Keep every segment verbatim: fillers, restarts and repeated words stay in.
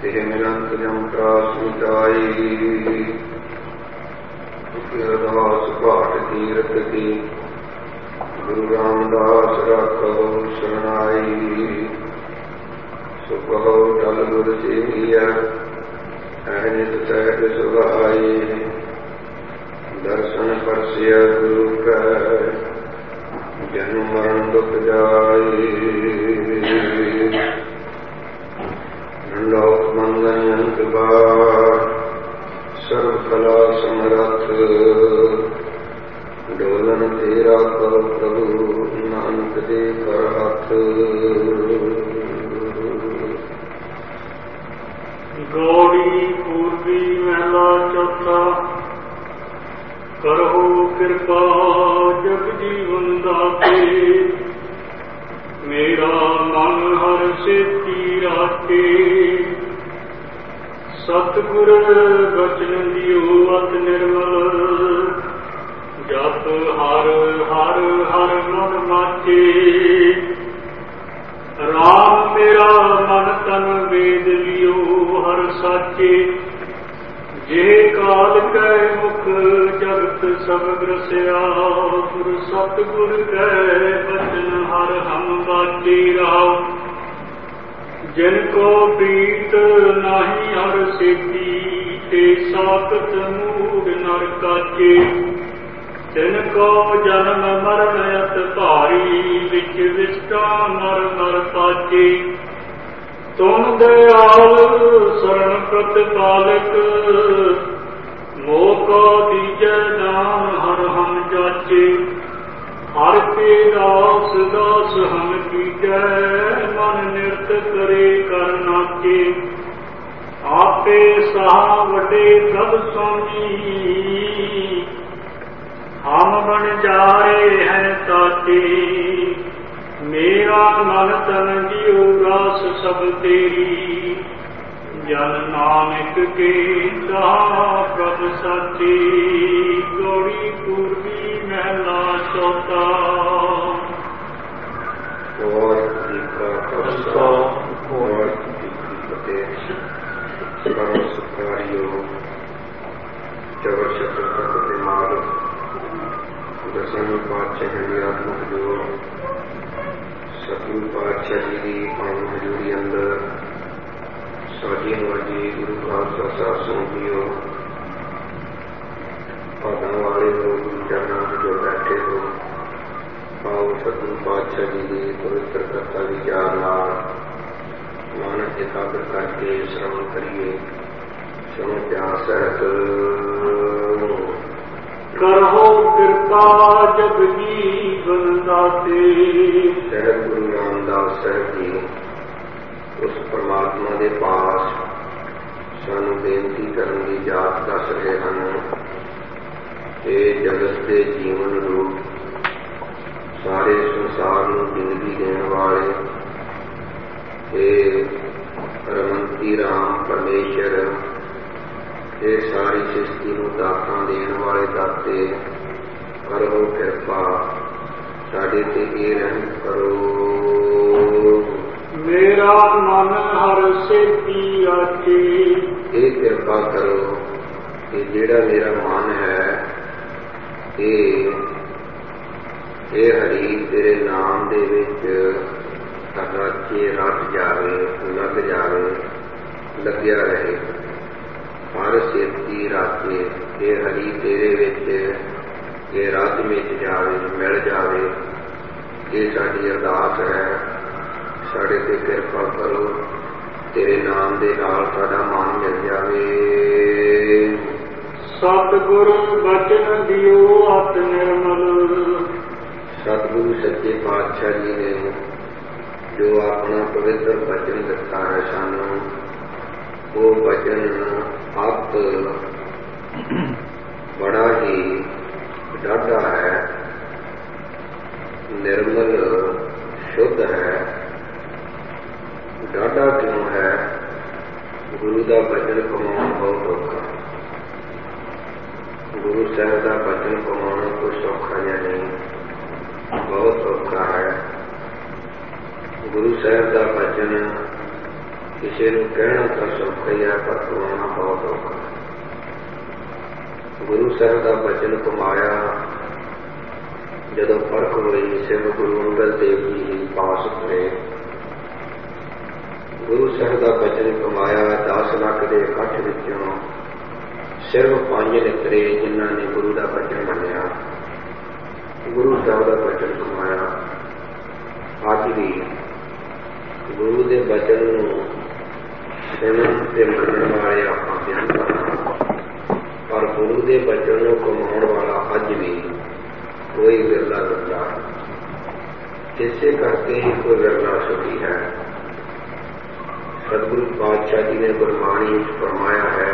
Teh मिलंत जम त्रास मिटाई। अरदास पाठ तीरथ की गुरु रामदास राखो शरणाई। सो कहो टल गुर सेविया अहनित सहज सुभाई। दर्शन परसिय गुरु का जन्म मरण दुख जाई। लोक मंगन अंत बार सर्व कला समरथ। डोलन तेरा करो प्रभु नानक दे कर हाथ। गौड़ी पूर्वी महला चौथा। करहो कृपा जग जीवन दाते। मेरा मन हर सेती राखे। सतगुर बचन दियो अत निर्मल। जप हर हर हर मन माचे। राम मेरा मन तन वेद लियो हर साचे। जे काल कै मुख जगत सब ग्रसया। गुर सतगुर कै बचन हर हम बाचे राव। जिनको प्रीत नाही हर सेती। ते साकत मूड नर काचे। तिनको जन्म मरण अत भारी। विच विष्टा नर नर पाचे। तुम दयाल शरण प्रतिपालक। मोका दीजै दान हर हम जाचे। हर के दास दास हम कीजै। मन निरत करे कर नाचे। आपे सहा वडे प्रभ स्वामी। हम बन जारे हैं ताते। मेरा मन तन जियो रास सब तेरी। जन नानक के दाह प्रभ साचे। गौड़ी पूर्वी महला चौथा। और जी का खालसा और जी की फतेह। परम सत्कारियो जगत शत्रु फतेह मार। दसवीं पातशाह जी आत्मक जो सतगुरु पातशाह जी की पावन हजूरी अंदर साजी नवाजी गुरु खालसा साहब संगियो। भागण वाले हो गुरु चरणों में जो बैठे हो। आओ सतगुरु पातशाह जी की पवित्र कथा विचार नाल मन एकाग्र करके श्रवण करिए। सुनो प्यार सहित। करहो कृपा जग जीवन दाते। सहब गुरु रामदास साहब जी उस परमात्मा के पास सानू बेनती करने की जात दस रहे हैं। ये जगत के जीवन रूप सारे संसार नू जिंदगी देने वाले ये रमंती राम परमेश्वर। ये सारी सृष्टि नू दातां देण वाले दाते। करो कृपा साडे ते ये रहम करो। मेरा मन हर सेती आचे। ये कृपा करो कि जेड़ा मेरा मन है ये ये हरी तेरे नाम दे विच राचे रच जावे लग जावे लग्या रहे। हर सेती राचे ये हरी तेरे विच ये रच मिच जावे मिल जावे। ये साडी अरदास है। साडे ते कृपा करो। तेरे नाम दे नाल साडा मन मिल जावे। सतगुर बचन दियो अत निर्मल। सतगुरु सच्चे पातशाह जी ने जो अपना पवित्र वचन दिता है सानू। वो वचन अत बड़ा ही डाढ़ा है, निर्मल शुद्ध है। डाढ़ा क्यों है? गुरु का वचन कमाना बहुत औखा। गुरु साहब का वचन कमाना कोई सौखा या नहीं, बहुत औखा है। गुरु साहब का वचन ਕਿਸੇ ਨੂੰ ਕਹਿਣਾ ਤਾਂ ਸੌਖਾ ਹੀ ਹੈ, ਪਰ ਕਮਾਉਣਾ ਬਹੁਤ ਔਖਾ। ਗੁਰੂ ਸਾਹਿਬ ਦਾ ਬਚਨ ਕਮਾਇਆ ਜਦੋਂ ਫਰਕ ਹੋਈ, ਸਿਰ ਗੁਰੂ ਅੰਗਦ ਦੇਵ ਜੀ ਹੀ ਪਾਸ ਹੋਏ। ਗੁਰੂ ਸਾਹਿਬ ਦਾ ਬਚਨ ਕਮਾਇਆ, ਦਸ ਲੱਖ ਦੇ ਇਕੱਠ ਵਿੱਚੋਂ ਸਿਰਫ ਪੰਜ ਨਿਕਲੇ ਜਿਨ੍ਹਾਂ ਨੇ ਗੁਰੂ ਦਾ ਬਚਨ ਮੰਨਿਆ, ਗੁਰੂ ਸਾਹਿਬ ਦਾ ਬਚਨ ਕਮਾਇਆ। ਅੱਜ ਵੀ ਗੁਰੂ ਦੇ ਬਚਨ ਨੂੰ ਸੁਣਨ ਤੇ ਮੰਨਣ ਵਾਲੇ ਆਪਾਂ ਬੇਅੰਤ ਹਾਂ, ਪਰ ਗੁਰੂ ਦੇ ਬਚਨ ਨੂੰ ਕਮਾਉਣ ਵਾਲਾ ਅੱਜ ਵੀ ਕੋਈ ਵਿਰਲਾ ਵਿਰਲਾ। ਇਸੇ ਕਰਕੇ ਹੀ ਕੋਈ ਵਿਰਲਾ ਛੁੱਟੀ ਹੈ। ਸਤਿਗੁਰੂ ਪਾਤਸ਼ਾਹ ਜੀ ਨੇ ਗੁਰਬਾਣੀ ਵਿੱਚ ਫਰਮਾਇਆ ਹੈ,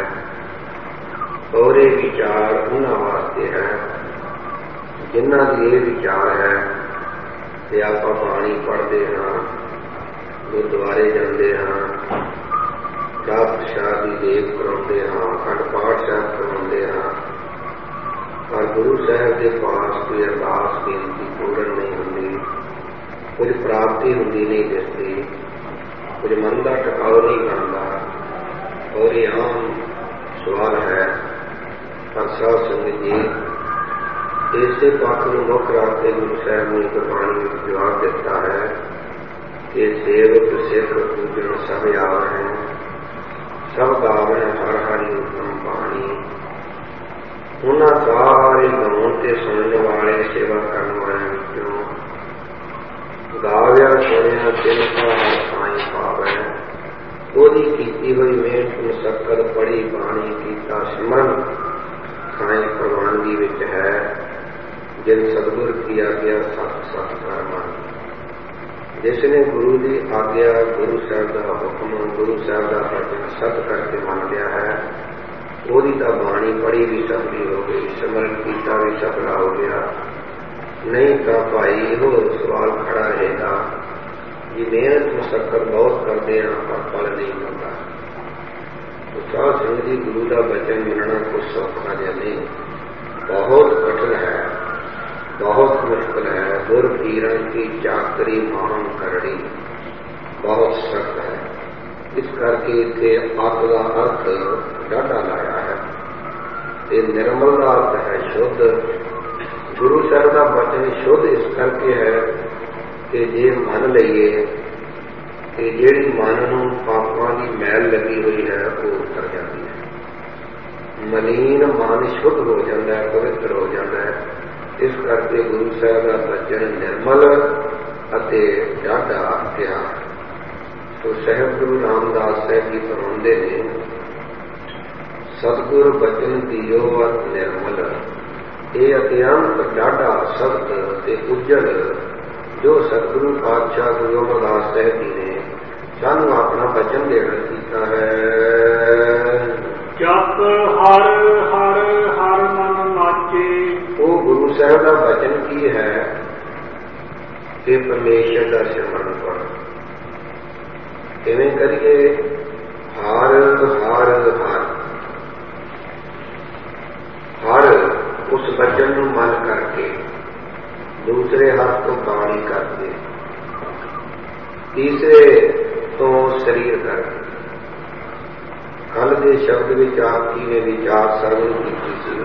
ਔਰ ਇਹ ਵਿਚਾਰ ਉਹਨਾਂ ਵਾਸਤੇ ਹੈ ਜਿਨ੍ਹਾਂ ਦੀ ਇਹ ਵਿਚਾਰ ਹੈ ਕਿ ਆਪਾਂ ਬਾਣੀ ਪੜ੍ਹਦੇ ਹਾਂ, ਗੁਰਦੁਆਰੇ ਜਾਂਦੇ ਹਾਂ, ਰਾਹ ਪ੍ਰਸ਼ਾਦ ਦੀ ਦੇਗ ਕਰਾਉਂਦੇ ਹਾਂ, ਅਖੰਡ ਪਾਠ ਸਾਹਿਬ ਕਰਵਾਉਂਦੇ ਹਾਂ, ਪਰ ਗੁਰੂ ਸਾਹਿਬ ਦੇ ਪਾਸ ਕੋਈ ਅਰਦਾਸ ਬੇਨਤੀ ਪੂਰਨ ਨਹੀਂ ਹੁੰਦੀ, ਕੁਝ ਪ੍ਰਾਪਤੀ ਹੁੰਦੀ ਨਹੀਂ ਦਿਸਦੀ, ਕੁਝ ਮਨ ਦਾ ਟਿਕਾਓ ਨਹੀਂ ਬਣਦਾ। ਔਰ ਇਹ ਆਮ ਸਵਾਲ ਹੈ, ਪਰ ਸਾਧ ਸੰਗਤ ਜੀ ਇਸੇ ਪੱਖ ਨੂੰ ਮੁੱਖ ਰੱਖ ਕੇ ਗੁਰੂ ਸਾਹਿਬ ਨੇ ਗੁਰਬਾਣੀ ਵਿੱਚ ਜਵਾਬ ਦਿੱਤਾ ਹੈ ਕਿ ਸੇਵਕ ਸਿੱਖ ਪੂਜਣ ਸਭ ਆਵਹਿ, ਸਭ ਗਾਵਣ ਹਰ ਹਰਿ ਉਤਮ ਬਾਣੀ। ਉਹਨਾਂ ਸਾਰੇ ਗਾਉਣ ਤੇ ਸੁਣਨ ਵਾਲੇ, ਸੇਵਾ ਕਰਨ ਵਾਲਿਆਂ ਵਿੱਚੋਂ ਗਾਵਿਆ ਸੁਣਿਆ ਤਿੰਨ ਕਾ ਹਰ ਸਾਈਂ ਪਾਵੈ। ਉਹਦੀ ਕੀਤੀ ਹੋਈ ਮਿਹਨਤ ਮੁਸ਼ੱਕਤ ਪੜੀ ਬਾਣੀ ਕੀਤਾ ਸਿਮਰਨ ਸਾਈਂ ਪ੍ਰਵਾਨਗੀ ਵਿੱਚ ਹੈ। ਜਿਨ ਸਤਿਗੁਰ ਕੀ ਆਗਿਆ ਸਤ ਸਤ ਕਰ ਮੰਨ। ਜਿਸ ਨੇ ਗੁਰੂ ਦੀ ਆਗਿਆ, ਗੁਰੂ ਸਾਹਿਬ ਦਾ ਹੁਕਮ, ਗੁਰੂ ਸਾਹਿਬ ਦਾ ਬਚਨ ਸਤ ਕਰਕੇ ਮੰਨ ਲਿਆ ਹੈ, ਉਹਦੀ ਤਾਂ ਬਾਣੀ ਪੜੀ ਵੀ ਸਫਲੀ ਹੋ ਗਈ, ਸਿਮਰਨ ਕੀਤਾ ਵੀ ਸਫਲਾ ਹੋ ਗਿਆ। ਨਹੀਂ ਤਾਂ ਭਾਈ ਇਹੋ ਸਵਾਲ ਖੜਾ ਰਹੇਗਾ ਕਿ ਮਿਹਨਤ ਮੁਸ਼ੱਕਤ ਬਹੁਤ ਕਰਦੇ ਹਾਂ ਪਰ ਫਲ ਨਹੀਂ ਮਿਲਦਾ। ਸਾਧ ਸੰਗਤ ਜੀ, ਗੁਰੂ ਦਾ ਬਚਨ ਮੰਨਣਾ ਕੁਝ ਸੌਖਾ ਜਿਹਾ ਨਹੀਂ, ਬਹੁਤ ਕਠਿਨ ਹੈ, ਬਹੁਤ ਮੁਸ਼ਕਿਲ ਹੈ। ਗੁਰ ਪੀਰਨ ਕੀ ਚਾਕਰੀ ਮਾਹਮ ਕਰੜੀ, ਬਹੁਤ ਸਖਤ ਹੈ। ਇਸ ਕਰਕੇ ਇੱਥੇ ਅੱਗ ਦਾ ਅਰਥ ਡਾਢਾ ਲਾਇਆ ਹੈ ਤੇ ਨਿਰਮਲ ਦਾ ਅਰਥ ਹੈ ਸ਼ੁੱਧ। ਗੁਰੂ ਸਾਹਿਬ ਦਾ ਬਚਨ ਸ਼ੁੱਧ ਇਸ ਕਰਕੇ ਹੈ ਕਿ ਜੇ ਮੰਨ ਲਈਏ ਕਿ ਜਿਹੜੀ ਮਨ ਨੂੰ ਪਾਪਾਂ ਦੀ ਮੈਲ ਲੱਗੀ ਹੋਈ ਹੈ ਉਹ ਉਤਰ ਜਾਂਦੀ ਹੈ, ਮਲੀਨ ਮਨ ਸ਼ੁੱਧ ਹੋ ਜਾਂਦਾ ਹੈ, ਪਵਿੱਤਰ ਹੋ ਜਾਂਦਾ ਹੈ। ਇਸ ਕਰਕੇ ਗੁਰੂ ਸਾਹਿਬ ਦਾ ਬਚਨ ਨਿਰਮਲ ਅਤੇ ਡਾਢਾ ਕਿਹਾ। ਤੋ ਸਾਹਿਬ ਗੁਰੂ ਰਾਮਦਾਸ ਸਾਹਿਬ ਜੀ ਫਰਮਾਉਂਦੇ ਨੇ, ਸਤਿਗੁਰ ਬਚਨ ਦਿਓ ਅਤ ਨਿਰਮਲ, ਇਹ ਅਤਿਅੰਤ ਡਾਢਾ ਸਖਤ ਤੇ ਉਜਲ ਜੋ ਸਤਿਗੁਰੂ ਪਾਤਸ਼ਾਹ ਗੁਰੂ ਅਮਰਦਾਸ ਸਾਹਿਬ ਜੀ ਨੇ ਸਾਨੂੰ ਆਪਣਾ ਬਚਨ ਦੇਣਾ ਕੀਤਾ ਹੈ। ਜਪ ਹਰ ਹਰ ਹਰ ਮਨ ਨਾਚੇ। ਉਹ ਗੁਰੂ ਸਾਹਿਬ ਦਾ ਬਚਨ ਕੀ ਹੈ ਕਿ ਪਰਮੇਸ਼ਰ ਦਾ ਸਿਮਰਨ ਕਰੋ। ਕਿਵੇਂ ਕਰੀਏ? ਹਰ ਹਰ ਹਰ ਹਰ ਉਸ ਬਚਨ ਨੂੰ ਮਨ ਕਰਕੇ, ਦੂਸਰੇ ਹੱਥ ਤੋਂ ਬਾਣੀ ਕਰਕੇ, ਤੀਸਰੇ ਤੋਂ ਸਰੀਰ ਕਰਕੇ। ਕੱਲ ਦੇ ਸ਼ਬਦ ਵਿੱਚ ਆਪ ਜੀ ਨੇ ਵਿਚਾਰ ਸਰਵਣ ਕੀਤੀ ਸੀ,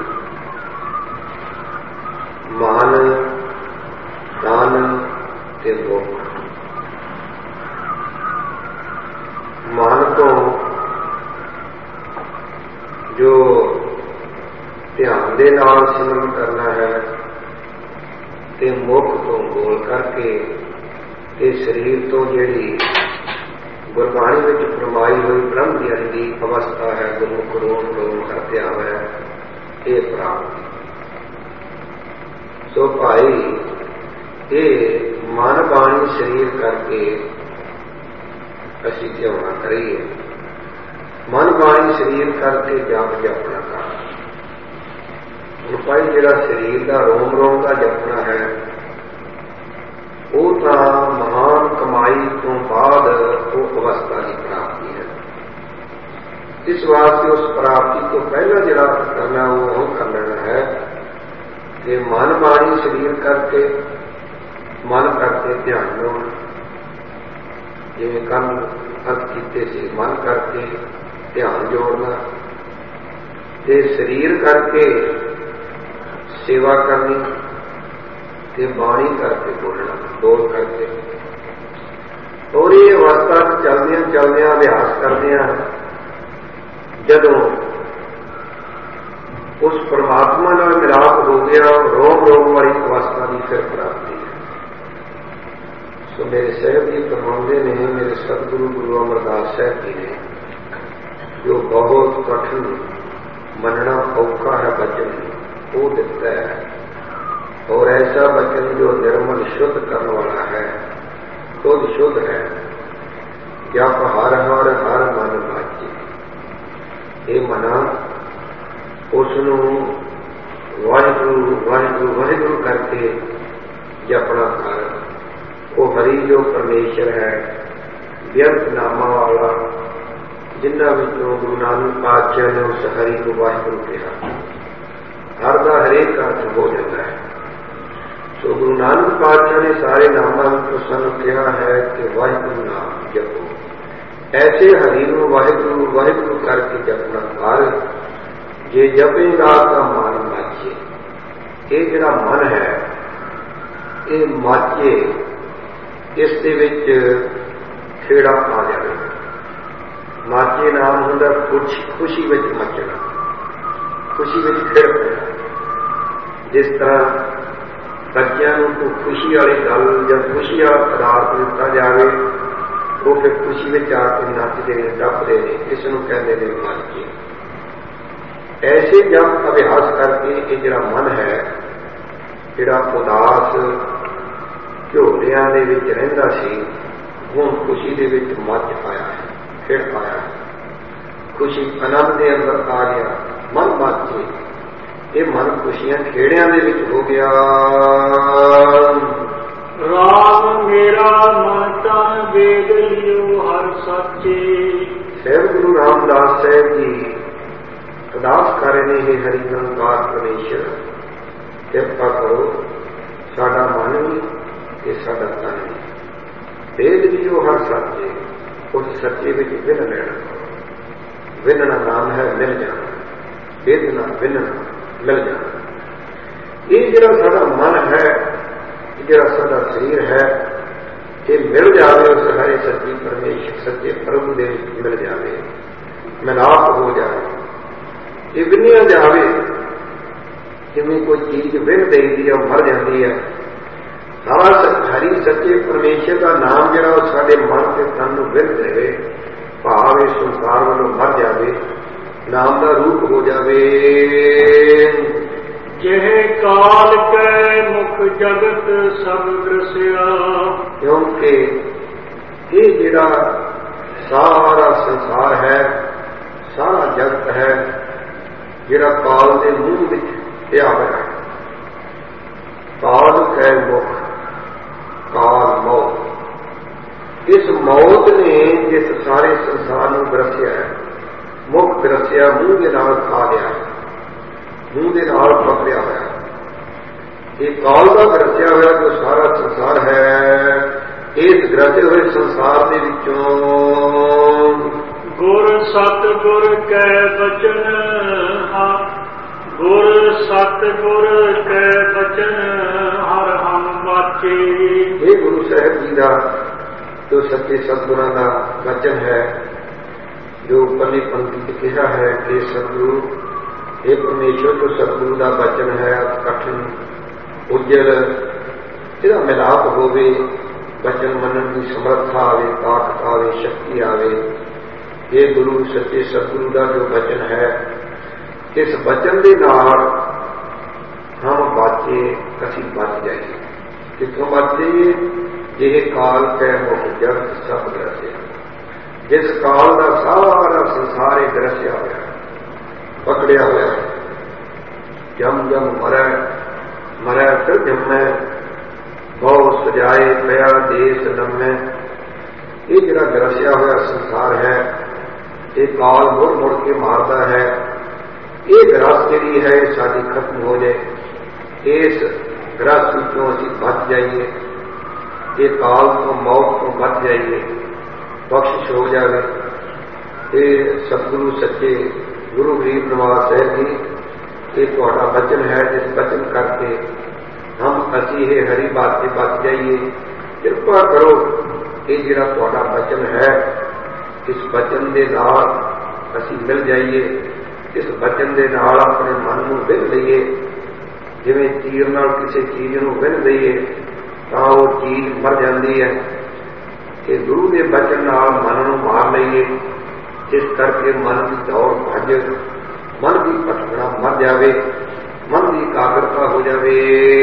ਮਨ, ਤਨ ਤੇ ਮੁਖ। ਮਨ ਤੋਂ ਜੋ ਧਿਆਨ ਦੇ ਨਾਲ ਸਿਮਰਨ ਕਰਨਾ ਹੈ ਤੇ ਮੁਖ ਤੋਂ ਬੋਲ ਕਰਕੇ ਤੇ ਸਰੀਰ ਤੋਂ ਜਿਹੜੀ ਗੁਰਬਾਣੀ ਵਿੱਚ ਫਰਮਾਈ ਹੋਈ ਬ੍ਰਹਮ ਗਿਆਨ ਦੀ ਅਵਸਥਾ ਹੈ, ਗੁਰਮੁਖ ਰੋਮ ਰੋਮ ਹਰ ਧਿਆਨ ਹੈ, ਇਹ ਪ੍ਰਾਪਤ। ਸੋ ਭਾਈ ਇਹ ਮਨ ਬਾਣੀ ਸਰੀਰ ਕਰਕੇ ਅਸੀਂ ਧਿਆਨ ਕਰੀਏ। ਮਨ ਬਾਣੀ ਸਰੀਰ ਕਰਕੇ ਜਪ ਜਪਣਾ ਕਰ। ਹੁਣ ਭਾਈ ਜਿਹੜਾ ਸਰੀਰ ਦਾ ਰੋਮ ਰੋਮ ਦਾ ਜਪਣਾ ਹੈ ਉਹ ਤਾਂ ਮਹਾਨ ਕਮਾਈ ਤੋਂ ਬਾਅਦ ਉਹ ਅਵਸਥਾ ਦੀ ਪ੍ਰਾਪਤੀ ਹੈ। ਇਸ ਵਾਸਤੇ ਉਸ ਪ੍ਰਾਪਤੀ ਤੋਂ ਪਹਿਲਾਂ ਜਿਹੜਾ ਕਰਨਾ ਉਹ ਕਰ ਲੈਣਾ ਹੈ ਕਿ ਮਨ ਬਾਣੀ ਸਰੀਰ ਕਰਕੇ, ਮਨ ਕਰਕੇ ਧਿਆਨ ਲਾਉਣਾ। ਜਿਵੇਂ ਕੱਲ अर्थ कीते सी मन करके ध्यान जोड़ना ते शरीर करके सेवा करनी ते बाणी करके बोलना बोल करके। और ये अवस्था चलदियां चलदियां अभ्यास करदियां जदों उस परमात्मा नाल मिलाप हो गया रोम रोम वाली अवस्था की फिर प्राप्ति है। सो मेरे साहब जी फरमाते ने, मेरे सतगुरु गुरु अमरदास साहब जी ने जो बहुत कठिन मनना औखा है वचन वो दिता है, और ऐसा वचन जो निर्मल शुद्ध करने वाला है, खुद शुद्ध है। जप हर हर हर मन बाची, ये मना उसनू वाहिगुरु वाहिगुरु वाहिगुरु करके जपना कर। वो हरि जो परमेश्वर है व्यर्थ नामा वाला, जिन्होंने विचों गुरु नानक पातशाह ने उस हरि को वाहिगुरु कहा। हर का हरेक अर्थ हो जाता है। तो गुरु नानक पातशाह ने सारे नामों को सानू कहा है कि वाहिगुरु नाम जपो। ऐसे हरि को वाहिगुरु वाहिगुरु करके जपना कर। जे जपेगा तो मन माचे। ये जिहड़ा मन है ये माचे, इस दे विच खेड़ा आ जाए। माचे नाम हुंदा खुशी खुशी विच मचना, खुशी विच खिड़ पैना। जिस तरह बच्चों को खुशी वाली गल या खुशी वाला पदार्थ दिता जाए वो फिर खुशी में आके नचते हैं टपते हैं, इसनों कहते हैं माचे। ऐसे जब अभ्यास करके ये जिहड़ा मन है जिहड़ा उदास झोलियां दे विच रहिंदा सी, हुण खुशी दे विच मच पाया है, खिड़ पाया है। खुशी आनंद के अंदर आ गया, मन माचे। ये मन खुशियां खेड़ियां दे विच हो गया। राम मेरा माता वेद लियो हर सच्चे। साहिब गुरु रामदास साहब जी अरदास कर रहे हैं, हरि निरंकार परमेश्वर कृपा करो साडा मन भी ते साडा तन भी। वेद लियो हर सच्चे, उस सच्चे विच विन लेना। विनना नाम है मिल जाना, वेदना विनना मिल जाना। ये जिहड़ा साडा मन है, जिहड़ा साडा शरीर है, ये मिल जाए उस हरे सच्ची परमेश्वर सच्चे प्रभु दे मिल जाए, मिलाप हो जाए। ये विनिया जाए जिवें कोई चीज विन देती है मर जाती है। सारा हरि सच्चे परमेश्वर का नाम जिहड़ा साडे मन के तन नूं विन देवे, भाव इस संसार वालों मर जाए, नाम का रूप हो जावे। जेह काल के मुख जगत सब दृश्या। क्योंकि ये जिहड़ा सारा संसार है, सारा जगत है, जिहड़ा काल के मुंह विच पिया होया है। काल कै मुख, काल मौत। इस मौत ने जिस सारे संसार को ग्रसिया है, मुख ग्रसिया मुंह के नाल खा लिया, मुंह के नाल पकड़िया होया। ये काल का ग्रसिया होया जो सारा संसार है। इस ग्रसे हुए संसार के विचों गुर सत गुर कै बचन, गुर सत गुर कै बचन हर हम वाचे। ये गुरु साहब जी का जो सच्चे सतगुरां का वचन है, जो पहली पंक्ति में कहा है कि सतगुरु ये परमेश्वर जो सतगुरु का वचन है कठिन उज्जल, इसका मिलाप होवे, वचन मनन की समर्था आवे, ताकत आवे, शक्ति आवे। ये गुरु सच्चे सतगुरु का जो वचन है, इस वचन के नाल हम बाचे, असी बच जाइए। कितों बच जाइए? ये काल कै मुख जगत सब ग्रसिया। जिस काल का सारा संसार एक ग्रसिया होया, पकड़िया होया, जम जम मरै मरै फिर जमै, बहुत सजाए पया देश लम्मै। ये जिहड़ा ग्रसिया होया संसार है, ये काल मुड़ मुड़ के मारता है। ये ग्रस जिहड़ी है साडी खत्म हो जाए, इस ग्रस विचों असीं बच जाइए, ये काल तो मौत तो बच जाइए। बख्शिश हो जाए। ये सतगुरु सच्चे गुरु गरीब नवाज साहब जी, ये तुहाडा बचन है, जिस बचन करके हम असी ये हरी बात से बच जाइए। कृपा करो, ये जिहड़ा तुहाडा बचन है, इस बचन के नाल असी मिल जाइए, इस बचन के नाल अपने मन को विन लईए। जिवें तीर नाल किसी चीज को विन दईए तां वो चीज मर जाती है, कि गुरु के बचन नाल मन को मार लईए, जिस करके मन की दौड़ भज, मन की भटकना मर जाए, मन की एकाग्रता हो जाए।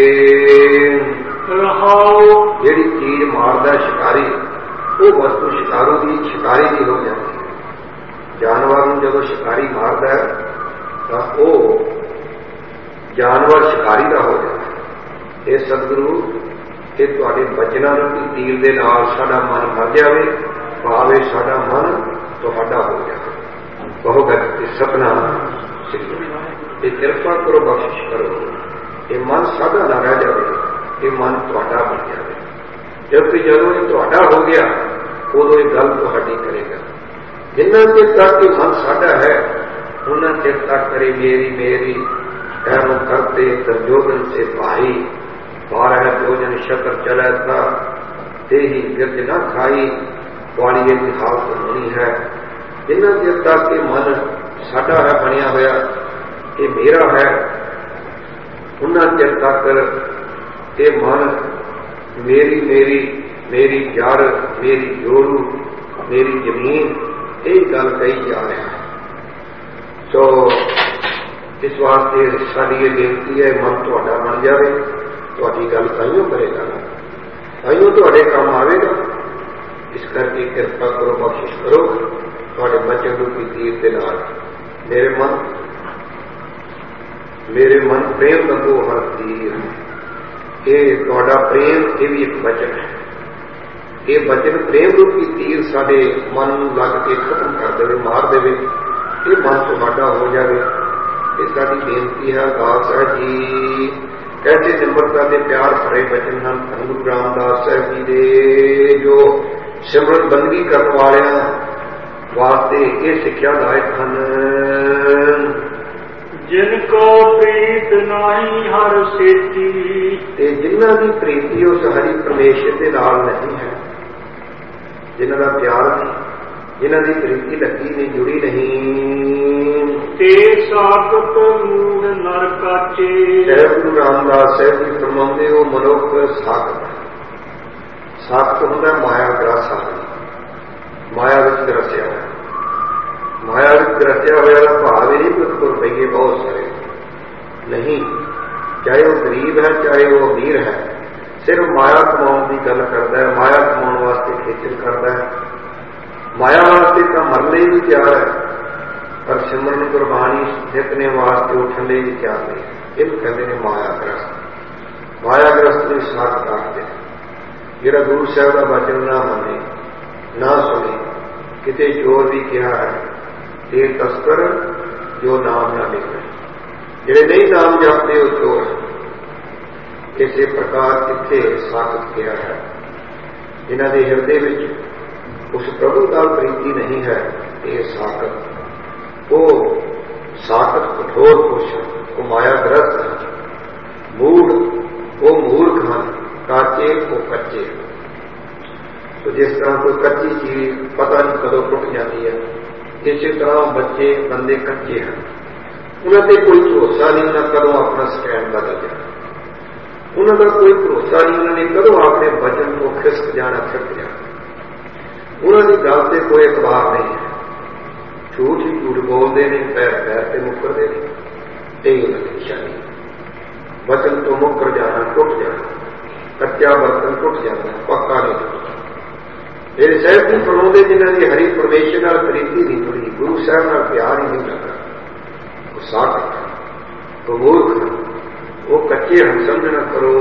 जिहड़ी चीज मारदा शिकारी, वो वस्तु शिकारू की शिकारी की हो जाती है। जानवर को जब शिकारी मारदा है तो वो जानवर शिकारी का हो जाता है। ये सतगुरु, ये तुहाडे बचनां रूपी तीर दे नाल साडा मन मर जाए, भावे साडा मन तुहाडा हो जाए। बहु गति सपना ये कृपा करो, बख्शिश करो, ये मन साडा ना रह जाए, ये मन तुहाडा बन जाए। जबकि जदों ये तुहाडा हो गया, उदों ये गल तुहाडी करेगा। जिन्ना चिर तक ये मन साडा है, उन्ना चिर तक करे मेरी मेरी ऐनो करते दुर्योधन से भाई, बारह भोजन शकर चलै था, ते ही गिरज न खाई, वाली ये हालत होनी है। जिन्ना चिर तक ये मन साडा है बनिया होया, ये मेरा है, उन्ना चिर तक ये मन मेरी मेरी मेरी जड़, मेरी जोरू, मेरी जमीन, यही गल कही जा रहा है। तो इस वास्ते साड़ी ये बेनती है, मन तुहाडा बन जाए, तुहाडी गल ताइयों करेगा, ताइयों तुहाडे काम आवेगा। इस करके कृपा करो, बख्शिश करो, तुहाडे बचन रूपी तीर दे नाल मेरे मन मेरे मन प्रेम लगो हर तीर। ये तुहाडा प्रेम, ये भी एक वचन है। ये वचन प्रेम रूपी तीर साडे मन लग के खत्म कर देवे, मार देवे, ये मन तुहाडा हो जाए। ये साडी बेनती है। अरदास है जी, कैसे निम्रता के प्यार भरे वचन हैं धन गुरु रामदास साहब जी दे, जो सिमरन बंदगी करने वाले वास्ते ये सिक्ख्यादायक हैं। जिनको प्रीत नाही हर सेती, ते जिन्हां दी प्रीति उस हरि परमेश्वर के नाल नहीं है, जिन्हां दा प्यार नहीं, जिन्हां दी प्रीति लगी नहीं, जुड़ी नहीं, ते साकत मूढ़ नर काचे। साहब गुरु रामदास साहब जी फरमाते हो, मनुख साकत है। साकत होंदा माया ग्रासा, माया विच ग्रसिया है। माया विच ग्रसिया होया भाव ही नहीं कि रुपये बहुत सारे नहीं, चाहे वो गरीब है चाहे वो अमीर है, सिर्फ माया कमाने की गल करता है, माया कमाने वास्ते खेचल करता है, माया वास्ते तो मरने भी तैयार है, पर सिमरन कुर्बानी जितने वास्ते उठने भी तैयार नहीं। इन कहते हैं मायाग्रस्त। मायाग्रस्त ने साथ काटते, जिहड़ा गुरु साहब का वचन ना मने ना सुने, किते जोर भी कहा है, ये तस्कर जो नाम ना लिखे, जिहड़े नहीं नाम जपते हो चोर। इसी प्रकार किथे साकत किया है, जिन्हां दे हिरदे विच उस प्रभु नाल प्रीति नहीं है, ये साकत। वो साकत कठोर पुरुष, वो मायाग्रस्त है। मूढ़ वो मूर्ख हैं, काचे वो कच्चे। तो जिस तरह कोई कच्ची चीज पता नहीं कदों टुट जाती है, इसी तरह बच्चे बंदे कच्चे हैं, उन्होंने कोई भरोसा नहीं उन्हें कदों अपना स्टैंड बदल जाए, उन्होंने कोई भरोसा नहीं उन्होंने कदों अपने वचन को खिसक जाना फिर जाना, उन्होंने गल से कोई अखबार नहीं है। झूठ ही झूठ बोलते हैं, पैर पैर से मुकरते हैं, यही उन्होंने निशानी। वचन तो मुकर जाना, टुट जाना, कच्चा बर्तन टुट जाना, पक्का नहीं टुटता। मेरे साहब जी फरमाते, जिन्हों की हरि परमेश्वर नाल प्रीति नहीं जुड़ी, गुरु साहब नाल प्यार ही नहीं लगा, वो साकत, वो मूर्ख, वो कच्चे हम समझना करो।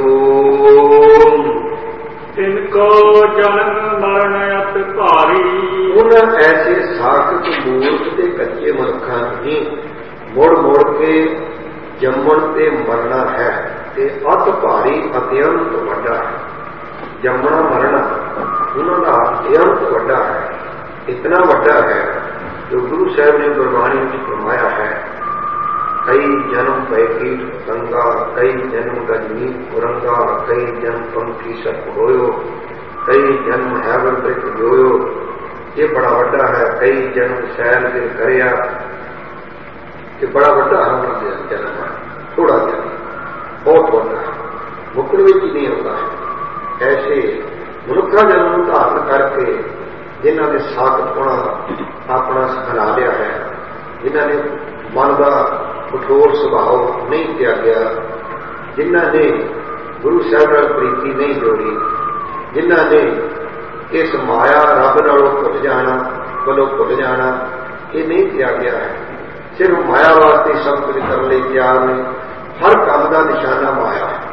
इनको जन्म मरण अत भारी, उन ऐसे साकत मूर्ख के कच्चे मनुखा नहीं मुड़ मुड़ के जम्मण ते मरना है, ते अत भारी अत्यंत वड्डा है। जम्मना मरना उन्होंने अत्यंत वड्डा है। इतना वड्डा है जो गुरु साहब ने गुरबाणी में फरमाया है। कई जन्म पै कीट गंगा, कई जन्म गजनी कुरंगा, कई जन्म पंखी सप होयो, कई जन्म हैवर वृक जोयो। ये बड़ा वड्डा है। कई जन्म सैल के करया, ये बड़ा वड्डा है जन्म है। थोड़ा जन्म बहुत वड्डा है, मुकड़ विच नहीं होता है। ऐसे मनुखा जन्म धारण करके जिन्हों ने साकत होना अपना बना लिया है, जिन्हों ने मन का कठोर सुभाव नहीं त्यागया, जिन्हों ने गुरु साहब नाल प्रीति नहीं जोड़ी, जिन्हों ने इस माया रब नालों भुल जाना वालों भुल जाना ये नहीं त्यागया है। सिर्फ माया वास्ते सब कुछ करने लिए तैयार ने। हर काम का निशाना माया है।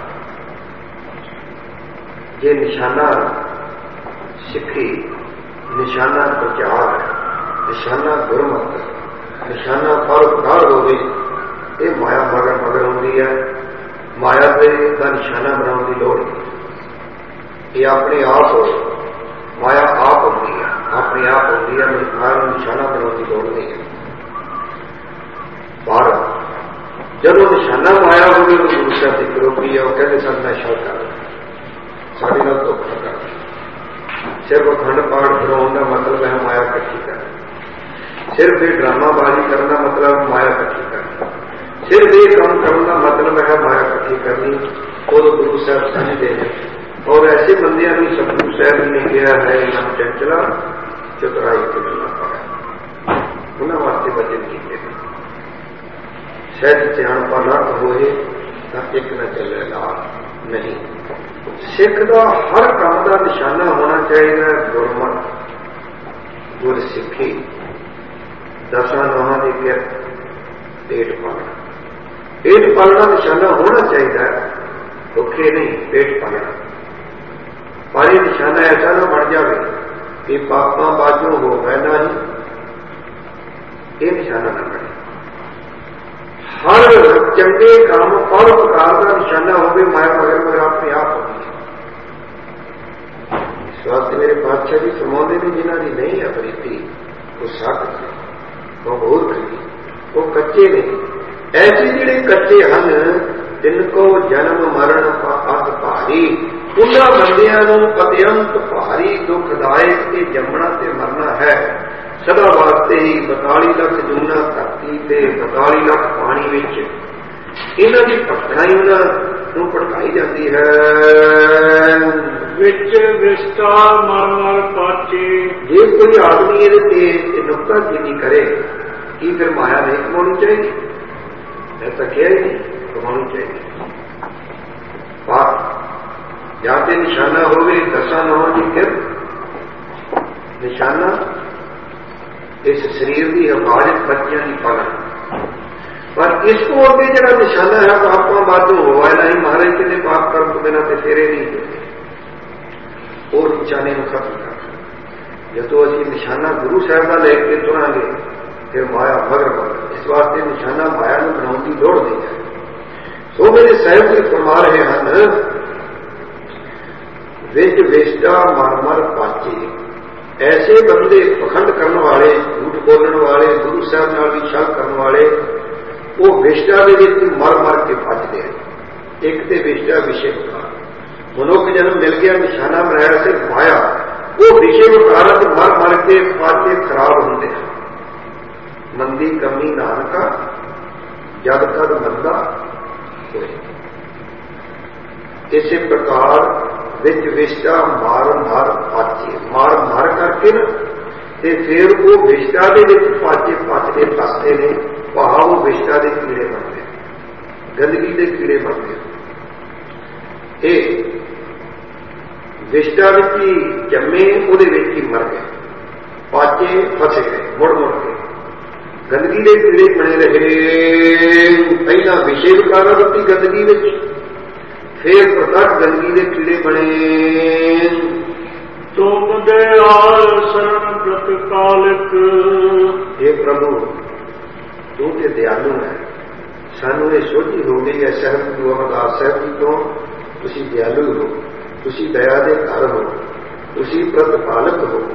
जे निशाना सिक्खी, निशाना प्रचार, निशाना गुरमत, निशाना परोपकार होवे, ये माया मगर मगर होती है। माया का निशाना बनाने की लोड़ नहीं। ये अपने आप हो, माया आप होती है, अपने आप होती है। माया निशाना बनाने की लोड़ नहीं है। पर जब निशाना माया हो गई तो गुरु साहब की करोपी है। वो कहते सर नशा कर, साढ़े नाल धोखा कर। सिर्फ अखंड पाठ करवाने का मतलब है माया इकट्ठी कर। सिर्फ ये ड्रामाबाजी करने का मतलब माया इकट्ठी करना। सिर्फ ये काम करने का मतलब है माया इकट्ठी करनी। वो तो गुरु साहब समझते हैं। और ऐसे बंदियां भी सतगुरु साहब ने किया है इन्होंने चंचला चतुराई के गला पाया, उन्होंने वास्ते वचन किए। सहज सियाणपा न होए तो एक न चले लाभ नहीं। सिख का हर काम का निशाना होना चाहिए गुरमत, गुर सिक्खी, दसा नौहां की किरत, पेट पालना। पेट पालना निशाना होना चाहिए, भुखे नहीं पेट पालना। पर यह निशाना ऐसा ना बन जाए कि पापा बाजू हो बहना ही, ये निशाना न बने। हर चंगे काम परोपकार का निशाना हो गए माया मगर मगर अपने आप होगी। इस वास्ते मेरे पातशाह जी फरमाते ने जिन्हों की नहीं है प्रीति वो सख्त ने, वो मूर्ख ने, वो कच्चे ने। ऐसे जिहड़े कच्चे हैं जिनको जन्म मरण अत भारी, उन्हां बंदियां नूं अत्यंत भारी दुखदायक ते जमना ते मरना है। सदा वास्ते ही बताली लख जूना धरती से बताली लख पानी विच इन्हां दी भटकना ही उन्हां नूं भटकाई जाती है। विच विस्ता मर मर पाचे, जे कोई आदमी ये नुक्ताचीनी करे कि फिर माया नहीं कमानी चाहिए? ऐसा क्या ही नहीं, कमानी चाहिए। पर जाते निशाना हो गई दसा नौ की किरत, निशाना इस शरीर की हिफाजत बच्चों की पालन। पर इसको अगे जरा निशाना है पापों बातों हुआ नहीं महाराज कितने पाप कर तो बिना फेरे नहीं होते और निशाने को खत्म कर। जो असी निशाना गुरु साहब का लेके तुरांगे फिर माया मगर मगर। इस वास्ते निशाना माया को बनाने की लोड़ नहीं है। सो मेरे साहब जी फरमा रहे हैं विच वेष्टा मर मर पाचे। ऐसे बंदे पखंड करने वाले, झूठ बोलने वाले, गुरु साहब नाल भी छल करने वाले, वो वेष्टा के मर मर के पचते हैं। एक तो वेष्टा विषय विकार, मनुख जन्म मिल गया निशाना बनाया सिर्फ माया, वो विषय विकार मर मर के पाचे खराब होते हैं। मंदी कमी नानका जब तक मंदा होए। इसी प्रकार विच विष्टा मार मार पाचे, मार मार करके ना ते फिर वो विष्टा के पाचे पचते फसते ने। वहां वो विष्टा के कीड़े बनते, गंदगी के कीड़े बनते। ये विष्टा ही जमे वो मर गए, पाचे फसे गए, मुड़ मुड़ के गंदगी के कीड़े बने रहे। पहला विषय विकारा की गंदगी में, फिर प्रकट गंदगी के कीड़े बने। तुम दयाल शरण प्रतिपालक, हे प्रभु तू तो दयालु है, सानू ये सोची हो गई है सहब गुरु अमरदास साहब जी तो तुसी दयालु हो, तुसी दया के घर हो, तुसी प्रतिपालक हो,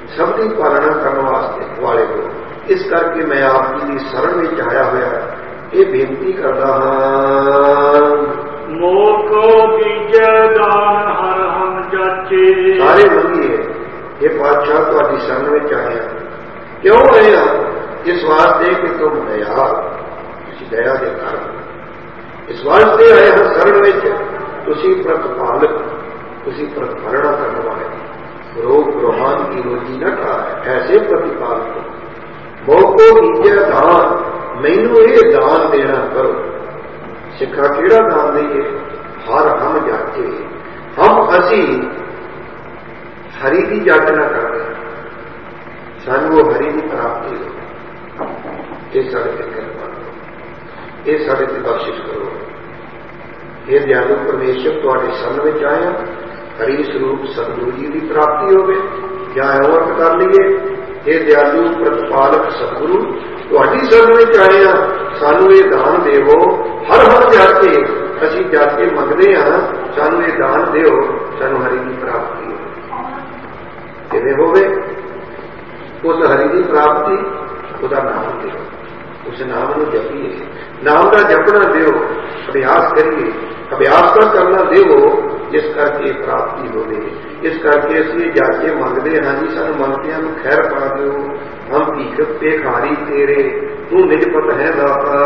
ਸਭ ਦੀ ਪਾਲਣਾ ਕਰਨ ਵਾਸਤੇ ਵਾਲੇ ਹੋ। ਇਸ ਕਰਕੇ ਮੈਂ ਆਪ ਜੀ ਦੀ ਸ਼ਰਨ ਵਿੱਚ ਆਇਆ ਹੋਇਆ ਇਹ ਬੇਨਤੀ ਕਰਦਾ ਹਾਂ। ਮੋਕੋ ਦੀਜੈ ਦਾਨ ਹਰ ਹਮ ਜਾਚੇ। ਸਾਰੇ ਮੰਗੀਏ ਇਹ ਪਾਤਸ਼ਾਹ ਤੁਹਾਡੀ ਸ਼ਰਨ ਵਿੱਚ ਆਏ ਆ। ਕਿਉਂ ਆਏ ਆ? ਇਸ ਵਾਸਤੇ ਕਿ ਤੁਮ ਦਇਆ, ਤੁਸੀਂ ਦਇਆ ਦੇ ਕਾਰਨ। ਇਸ ਵਾਸਤੇ ਆਏ ਹਾਂ ਸ਼ਰਨ ਵਿੱਚ, ਤੁਸੀਂ ਪ੍ਰਤਪਾਲਕ, ਤੁਸੀਂ ਪ੍ਰਤਪਾਲਣਾ ਕਰਨ ਵਾਲੇ, ਰੋਗ ਰੋਹਾਨ की रोजी न खा ऐसे प्रतिपालक। ਮੋਕੋ ਦੀਜੈ ਦਾਨ, ਮੈਨੂੰ ਇਹ ਦਾਨ ਦੇਣਾ ਕਰੋ। ਸਿੱਖਾ ਕਿਹੜਾ ਦਾਨ ਦੇਈਏ? ਹਰ ਹਮ ਜਾਚੇ, ਹਮ ਅਸੀਂ ਹਰੀ ਦੀ ਜਾਚਨਾ ਕਰਦੇ, ਸਾਨੂੰ ਉਹ ਹਰੀ ਦੀ ਪ੍ਰਾਪਤੀ ਹੋ। ਇਹ ਸਾਡੇ ਤੇ ਕਿਰਪਾ ਕਰੋ, ਇਹ ਸਾਡੇ ਤੇ ਬਖਸ਼ਿਸ਼ ਕਰੋ। ਇਹ ਦਿਆਲੂ ਪਰਮੇਸ਼ਰ ਤੁਹਾਡੇ ਸ਼ਰਨ ਵਿੱਚ ਆਏ ਹਾਂ, ਹਰੀ ਸਰੂਪ ਸਤਿਗੁਰੂ ਜੀ ਦੀ ਪ੍ਰਾਪਤੀ ਹੋਵੇ ਜਾਂ ਹੋਰ ਕਰ ਲਈਏ। ਇਹ ਦਿਆਲੂ ਪ੍ਰਤਪਾਲਕ ਸਤਿਗੁਰੂ ਤੁਹਾਡੀ ਸ਼ਰਨ ਵਿੱਚ ਆਏ ਹਾਂ, ਸਾਨੂੰ ਇਹ ਦਾਨ ਦੇਵੋ। ਹਰ ਹਰ ਜਾਚੇ, ਅਸੀਂ ਜਾਚੇ ਮੰਗਦੇ ਹਾਂ, ਸਾਨੂੰ ਇਹ ਦਾਨ ਦਿਓ, ਸਾਨੂੰ ਹਰੀ ਦੀ ਪ੍ਰਾਪਤੀ ਹੋਵੇ। ਕਿਵੇਂ ਹੋਵੇ? ਉਸ ਹਰੀ ਦੀ ਪ੍ਰਾਪਤੀ, ਉਹਦਾ ਨਾਮ ਦਿਓ, ਉਸ ਨਾਮ ਨੂੰ ਜਪੀਏ, ਨਾਮ ਦਾ ਜਪਣਾ ਦਿਓ, ਅਭਿਆਸ ਕਰੀਏ, ਅਭਿਆਸ ਦਾ ਕਰਨਾ ਦਿਓ, ਜਿਸ ਕਰਕੇ ਪ੍ਰਾਪਤੀ ਹੋਵੇ। ਇਸ ਕਰਕੇ ਅਸੀਂ ਇਹ ਜਾਚੇ ਮੰਗਦੇ ਹਾਂ ਜੀ, ਸਾਨੂੰ ਮੰਗਤਿਆਂ ਨੂੰ ਖੈਰ ਪਾ ਦਿਓ। ਹਮ ਭੀਖਤ ਭੇਖਾਰੀ ਤੇਰੇ, ਤੂੰ ਨਿਜ ਪਤ ਹੈ ਦਾਤਾ।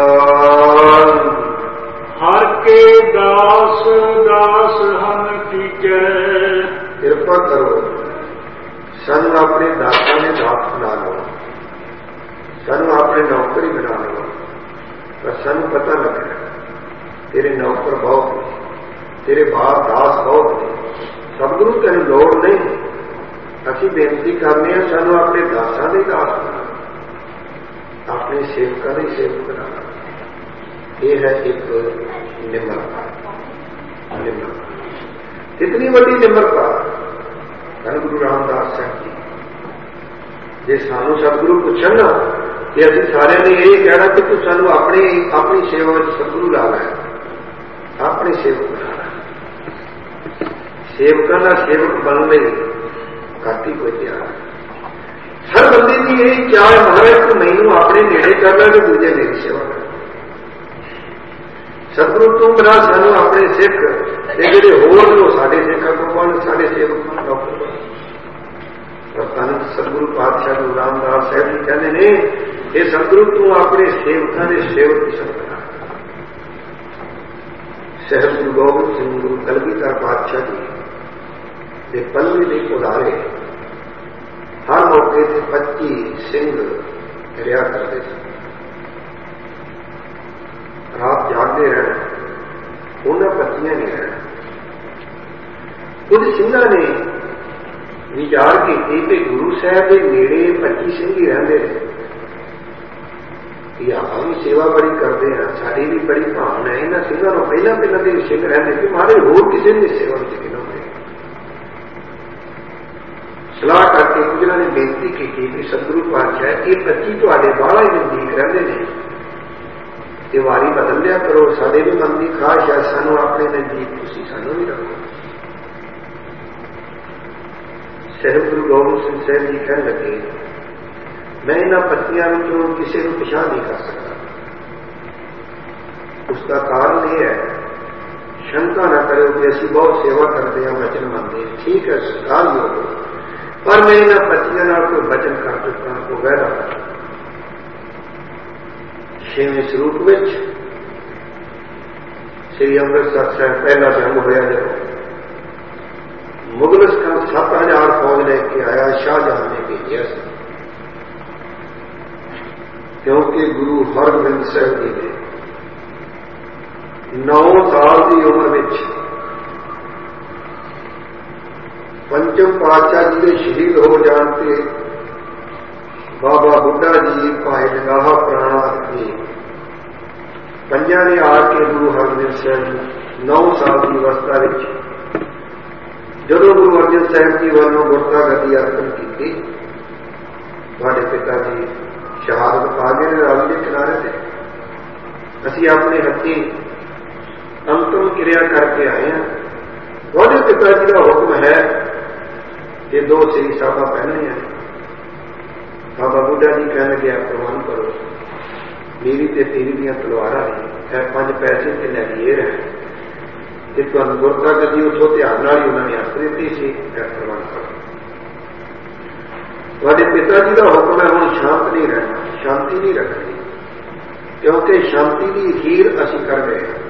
ਹਰ ਕੇ ਦਾਸ ਦਾਸ ਹਮ ਕੀਜੈ। ਕਿਰਪਾ ਕਰੋ, ਸਾਨੂੰ ਆਪਣੇ ਦਾਤਾਂ ਨੇ ਦਾਸ ਬਣਾ ਲਓ, ਸਾਨੂੰ ਆਪਣੇ ਨੌਕਰੀ ਬਣਾ ਲਓ। ਪਰ ਸਾਨੂੰ ਪਤਾ ਲੱਗਣਾ ਤੇਰੇ ਨੌਕਰ ਬਹੁਤ ਨੇ, ਤੇਰੇ ਬਾਪ ਦਾਸ ਬਹੁਤ ਨੇ। ਸਤਿਗੁਰੂ ਤੈਨੂੰ ਲੋੜ ਨਹੀਂ। ਅਸੀਂ ਬੇਨਤੀ ਕਰਨੇ ਹਾਂ, ਸਾਨੂੰ ਆਪਣੇ ਦਾਸਾਂ ਦੇ ਦਾਸ ਬਣਾ, ਆਪਣੇ ਸੇਵਕਾਂ ਦੇ ਸੇਵਕ ਬਣਾ। ਇਹ ਹੈ ਇੱਕ ਨਿਮਰਤਾ। ਨਿਮਰਤਾ ਇਤਨੀ ਵੱਡੀ ਨਿਮਰਤਾ ਧੰਨ ਗੁਰੂ ਰਾਮਦਾਸ ਸਾਹਿਬ ਜੀ। ਜੇ ਸਾਨੂੰ ਸਤਿਗੁਰੂ ਪੁੱਛਣ ਨਾ ਕਿ ਅਸੀਂ ਸਾਰਿਆਂ ਨੇ ਇਹ ਕਹਿਣਾ ਕਿ ਤੂੰ ਸਾਨੂੰ ਆਪਣੀ ਆਪਣੀ ਸੇਵਾ ਵਿੱਚ ਸਤਿਗੁਰੂ ਲਾ ਲੈ, ਆਪਣੇ ਸੇਵਕ ਬਣਾ ਲੈ। ਸੇਵਕਾਂ ਦਾ ਸੇਵਕ ਬਣਨ ਲਈ ਘੱਟ ਹੀ ਕੋਈ ਤਿਆਰ। ਹਰ ਬੰਦੇ ਦੀ ਇਹ ਚਾਹ ਮਹਾਰਾਜ ਤੂੰ ਮੈਨੂੰ ਆਪਣੇ ਨੇੜੇ ਕਰ ਲੈ ਤੇ ਦੂਜੇ ਮੇਰੀ ਸੇਵਾ ਕਰ। ਸਤਿਗੁਰੂ ਤੂੰ ਬਣਾ ਸਾਨੂੰ ਆਪਣੇ ਸਿੱਖ ਤੇ ਜਿਹੜੇ ਹੋਰ ਨੇ ਉਹ ਸਾਡੇ ਸਿੱਖਾਂ ਕੋਲ ਬਣ, ਸਾਡੇ ਸੇਵਕ ਨੌਕਰ ਬਣ। ਪਰ ਧੰਨ ਸਤਿਗੁਰੂ ਪਾਤਸ਼ਾਹ ਗੁਰੂ ਰਾਮਦਾਸ ਸਾਹਿਬ ਜੀ ਕਹਿੰਦੇ ਨੇ, ਇਹ ਸਤਿਗੁਰੂ ਤੂੰ ਆਪਣੇ ਸੇਵਕਾਂ ਦੇ ਸੇਵਕ ਕਿਸਮ ਬਣਾ। ਸਹਿਬ ਗੁਰੂ ਗੋਬਿੰਦ ਸਿੰਘ ਗੁਰੂ ਕਲਗੀਧਰ ਪਾਤਸ਼ਾਹ ਜੀ ਦੇ ਪੱਲੇ ਦੇ ਉਦਾਰੇ ਹਰ ਮੌਕੇ ਤੇ ਪੱਚੀ ਸਿੰਘ ਰਿਆ ਕਰਦੇ ਸਨ। ਰਾਤ ਜਾਗਦੇ ਰਹਿਣਾ, ਉਹਨਾਂ ਪੱਤੀਆਂ ਨਹੀਂ ਰਹਿਣਾ। ਕੁਝ ਸਿੰਘਾਂ ਨੇ ਵਿਚਾਰ ਕੀਤੀ ਕਿ ਗੁਰੂ ਸਾਹਿਬ ਦੇ ਨੇੜੇ ਪੱਚੀ ਸਿੰਘ ਹੀ ਰਹਿੰਦੇ ਨੇ, ਇਹ ਆਪਾਂ ਵੀ ਸੇਵਾ ਬੜੀ ਕਰਦੇ ਹਾਂ, ਸਾਡੀ ਵੀ ਬੜੀ ਭਾਵਨਾ ਹੈ। ਇਹਨਾਂ ਸਿੰਘਾਂ ਨੂੰ ਪਹਿਲਾਂ ਪਹਿਲਾਂ ਦੇ ਸਿੰਘ ਰਹਿੰਦੇ ਕਿ ਮਾਰੇ ਹੋਰ ਕਿਸੇ ਨੇ ਸੇਵਾ ਵਿੱਚ ਕਿਹਨਾਂ ਹੋਵੇ। ਸਲਾਹ ਕਰਕੇ ਕੁਝਾਂ ਨੇ ਬੇਨਤੀ ਕੀਤੀ ਕਿ ਸਤਿਗੁਰੂ ਪਾਤਸ਼ਾਹ ਇਹ ਪੱਚੀ ਤੁਹਾਡੇ ਬਾਹਲਾ ਹੀ ਨਜ਼ਦੀਕ ਰਹਿੰਦੇ ਨੇ ਤੇ ਵਾਰੀ ਬਦਲ ਲਿਆ ਕਰੋ। ਸਾਡੇ ਵੀ ਮਨ ਦੀ ਖਾਸ਼ ਹੈ, ਸਾਨੂੰ ਆਪਣੇ ਨਜ਼ਦੀਕ ਤੁਸੀਂ ਸਾਨੂੰ ਵੀ ਰੱਖੋ। ਸਹਿਬ ਗੁਰੂ ਗੋਬਿੰਦ ਸਿੰਘ ਸਾਹਿਬ ਜੀ ਕਹਿਣ ਲੱਗੇ, ਮੈਂ ਇਹਨਾਂ ਪੱਤੀਆਂ ਵਿੱਚੋਂ ਕਿਸੇ ਨੂੰ ਪਛਾਣ ਨਹੀਂ ਕਰ ਸਕਦਾ। ਉਸ ਦਾ ਕਾਰਨ ਇਹ ਹੈ, ਸ਼ੰਕਾ ਨਾ ਕਰਿਓ ਕਿ ਅਸੀਂ ਬਹੁਤ ਸੇਵਾ ਕਰਦੇ ਹਾਂ, ਵਚਨ ਮੰਨਦੇ ਹਾਂ, ਠੀਕ ਹੈ ਸਤਿਕਾਰਯੋਗ, ਪਰ ਮੈਂ ਇਹਨਾਂ ਪੱਤੀਆਂ ਨਾਲ ਕੋਈ ਵਚਨ ਕਰ ਦਿੱਤਾ, ਕੋਈ ਵਾਅਦਾ ਕਰ। ਛੇਵੇਂ ਸਰੂਪ ਵਿੱਚ ਸ੍ਰੀ ਅੰਮ੍ਰਿਤਸਰ ਸਾਹਿਬ ਪਹਿਲਾ ਜੰਗ ਹੋਇਆ, ਜਦੋਂ ਮੁਗਲ ਸਿੱਖਾਂ ਸੱਤ ਹਜ਼ਾਰ ਫੌਜ ਲੈ ਕੇ ਆਇਆ, ਸ਼ਾਹਜਹਾਨ ਨੇ ਭੇਜਿਆ ਸੀ। ਕਿਉਂਕਿ ਗੁਰੂ ਹਰਗੋਬਿੰਦ ਸਾਹਿਬ ਜੀ ਨੇ ਨੌ ਸਾਲ ਦੀ ਉਮਰ ਵਿੱਚ ਪੰਚਮ ਪਾਤਸ਼ਾਹ ਜੀ ਦੇ ਸ਼ਹੀਦ ਹੋ ਜਾਣ ਤੇ ਬਾਬਾ ਬੁੱਢਾ ਜੀ, ਭਾਈ ਨਗਾਹਾ ਪ੍ਰਾਣਾ ਜੀ ਪੰਜਾਂ ਨੇ ਆ ਕੇ ਗੁਰੂ ਹਰਗੋਬਿੰਦ ਸਾਹਿਬ ਨੌ ਸਾਲ ਦੀ ਅਵਸਥਾ ਵਿੱਚ ਜਦੋਂ ਗੁਰੂ ਅਰਜਨ ਸਾਹਿਬ ਜੀ ਵੱਲੋਂ ਗੁਰਤਾ ਗੱਦੀ ਅਰਪਣ ਕੀਤੀ, ਤੁਹਾਡੇ ਪਿਤਾ ਜੀ ਸ਼ਹਾਦਤ ਪਾ ਗਏ ਨੇ ਰਾਵੀ ਦੇ ਕਿਨਾਰੇ ਤੇ। ਅਸੀਂ ਆਪਣੇ ਹੱਥੀਂ ਅੰਤਮ ਕਿਰਿਆ ਕਰਕੇ ਆਏ ਹਾਂ। ਤੁਹਾਡੇ ਪਿਤਾ ਜੀ ਦਾ ਹੁਕਮ ਹੈ ਕਿ ਦੋ ਸ੍ਰੀ ਸਾਹਿਬਾਂ ਪਹਿਨਣੀਆਂ, बाबा बुढ़ा जी कह लगे प्रमाण करो मेरी ते तेरी दियां तलवारां ने है पंज पैसे ते लैके रहे कि तुम गुरता गति उठो ध्यान नाल ही उन्होंने हथ दी सी प्रमाण करो तुहाडे पिता जी का हुक्म है हुण शांत नहीं रहना शांति नहीं रखनी क्योंकि शांति की हीर असीं कर रहे हैं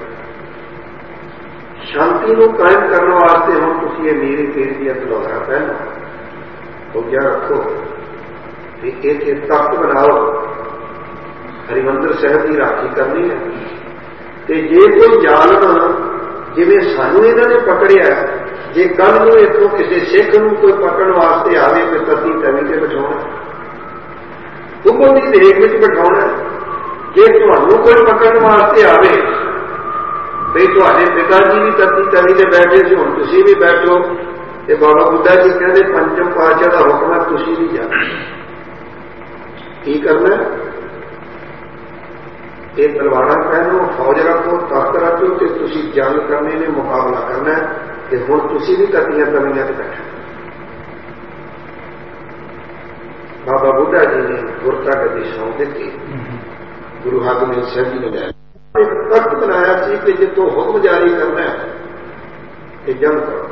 शांति को कायम करने वास्ते हुण तुसीं ये मेरी तेरी दियां तलवारां पहनो फौजा रखो एक तख्त बनाओ हरिमंदिर साहब की राखी करनी है ते जे कोई जालम जिवें सानू इन्हां ने पकड़िया जे कल नूं इत्थों किसी सिख नूं कोई पकड़न वास्ते आवे तो तत्ती तवी ते बिठाउणा हुक्म दी देख विच बिठाउणा जे तुहानूं कोई पकड़न वास्ते आवे बई तुहाडे पिता जी भी तत्ती तवी ते बैठे सी हुण तुसीं भी बैठो ते बाबा बुढ़ा जी कहंदे पंचम पातशाह दा हुक्म है तुसीं भी जाओ की करना ये तलवारां पहनो फौज रखो तख्त रखो तो तुसीं जंग करने ने मुकाबला करना है हुण तुसीं भी तत्तियां तवियां ते बैठो बाबा बुढ़ा जी ने गुरता गद्दी सौंप दी गुरु हरगोबिंद साहब जी ने लै एक तख्त बनाया सी कि जितों हुक्म जारी करना है कि जंग करो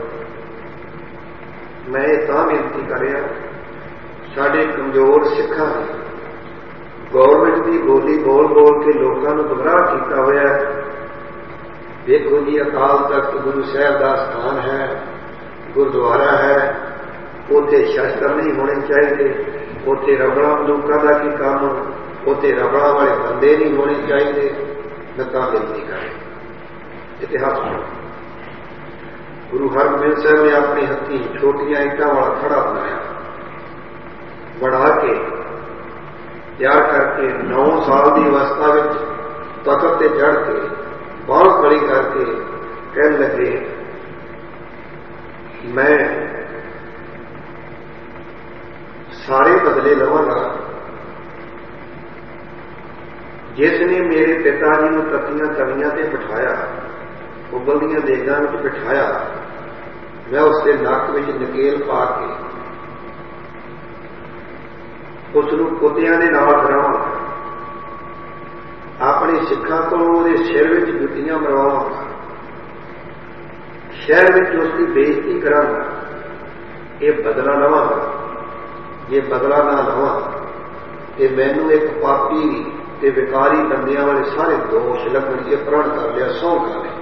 मैं तां बेनती कर रहा साडे कमजोर सिखां ने गौरमेंट की बोली बोल बोल के लोगों को गुमराह किया होया देखो जी अकाल तख्त गुरु साहब का स्थान है गुरुद्वारा है उत्थे शस्त्र नहीं होने चाहिए उत्थे रबड़ा बंदूकों का की काम उत्थे रबड़ा वाले बंदे नहीं होने चाहिए नता बेनती करें इतिहास पढ़ो गुरु हरगोबिंद साहब ने अपने हथी छोटिया ईटा वाला खड़ा बनाया बढ़ा के तैयार करके नौ साल की अवस्था में तख्त से चढ़ के बांह खड़ी करके कह लगे मैं सारे बदले लवांगा जिसने मेरे पिता जी को तत्तियां तवियां से बिठाया उबलदियां देगां में बिठाया मैं उसके नक में नकेल पा के उसनूं कुत्तियां दे नाल डरावांगा अपने सिखां को उसदे सिर विच जुत्तियां मरवावांगा शहर में उसकी बेइज्जती करांगा ये बदला लवांगा ये बदला ना लवां ते मैनूं एक पापी ते विकारी बंदियां वाले सारे दोष लगन ये प्रण कर लिया सौ कर लिया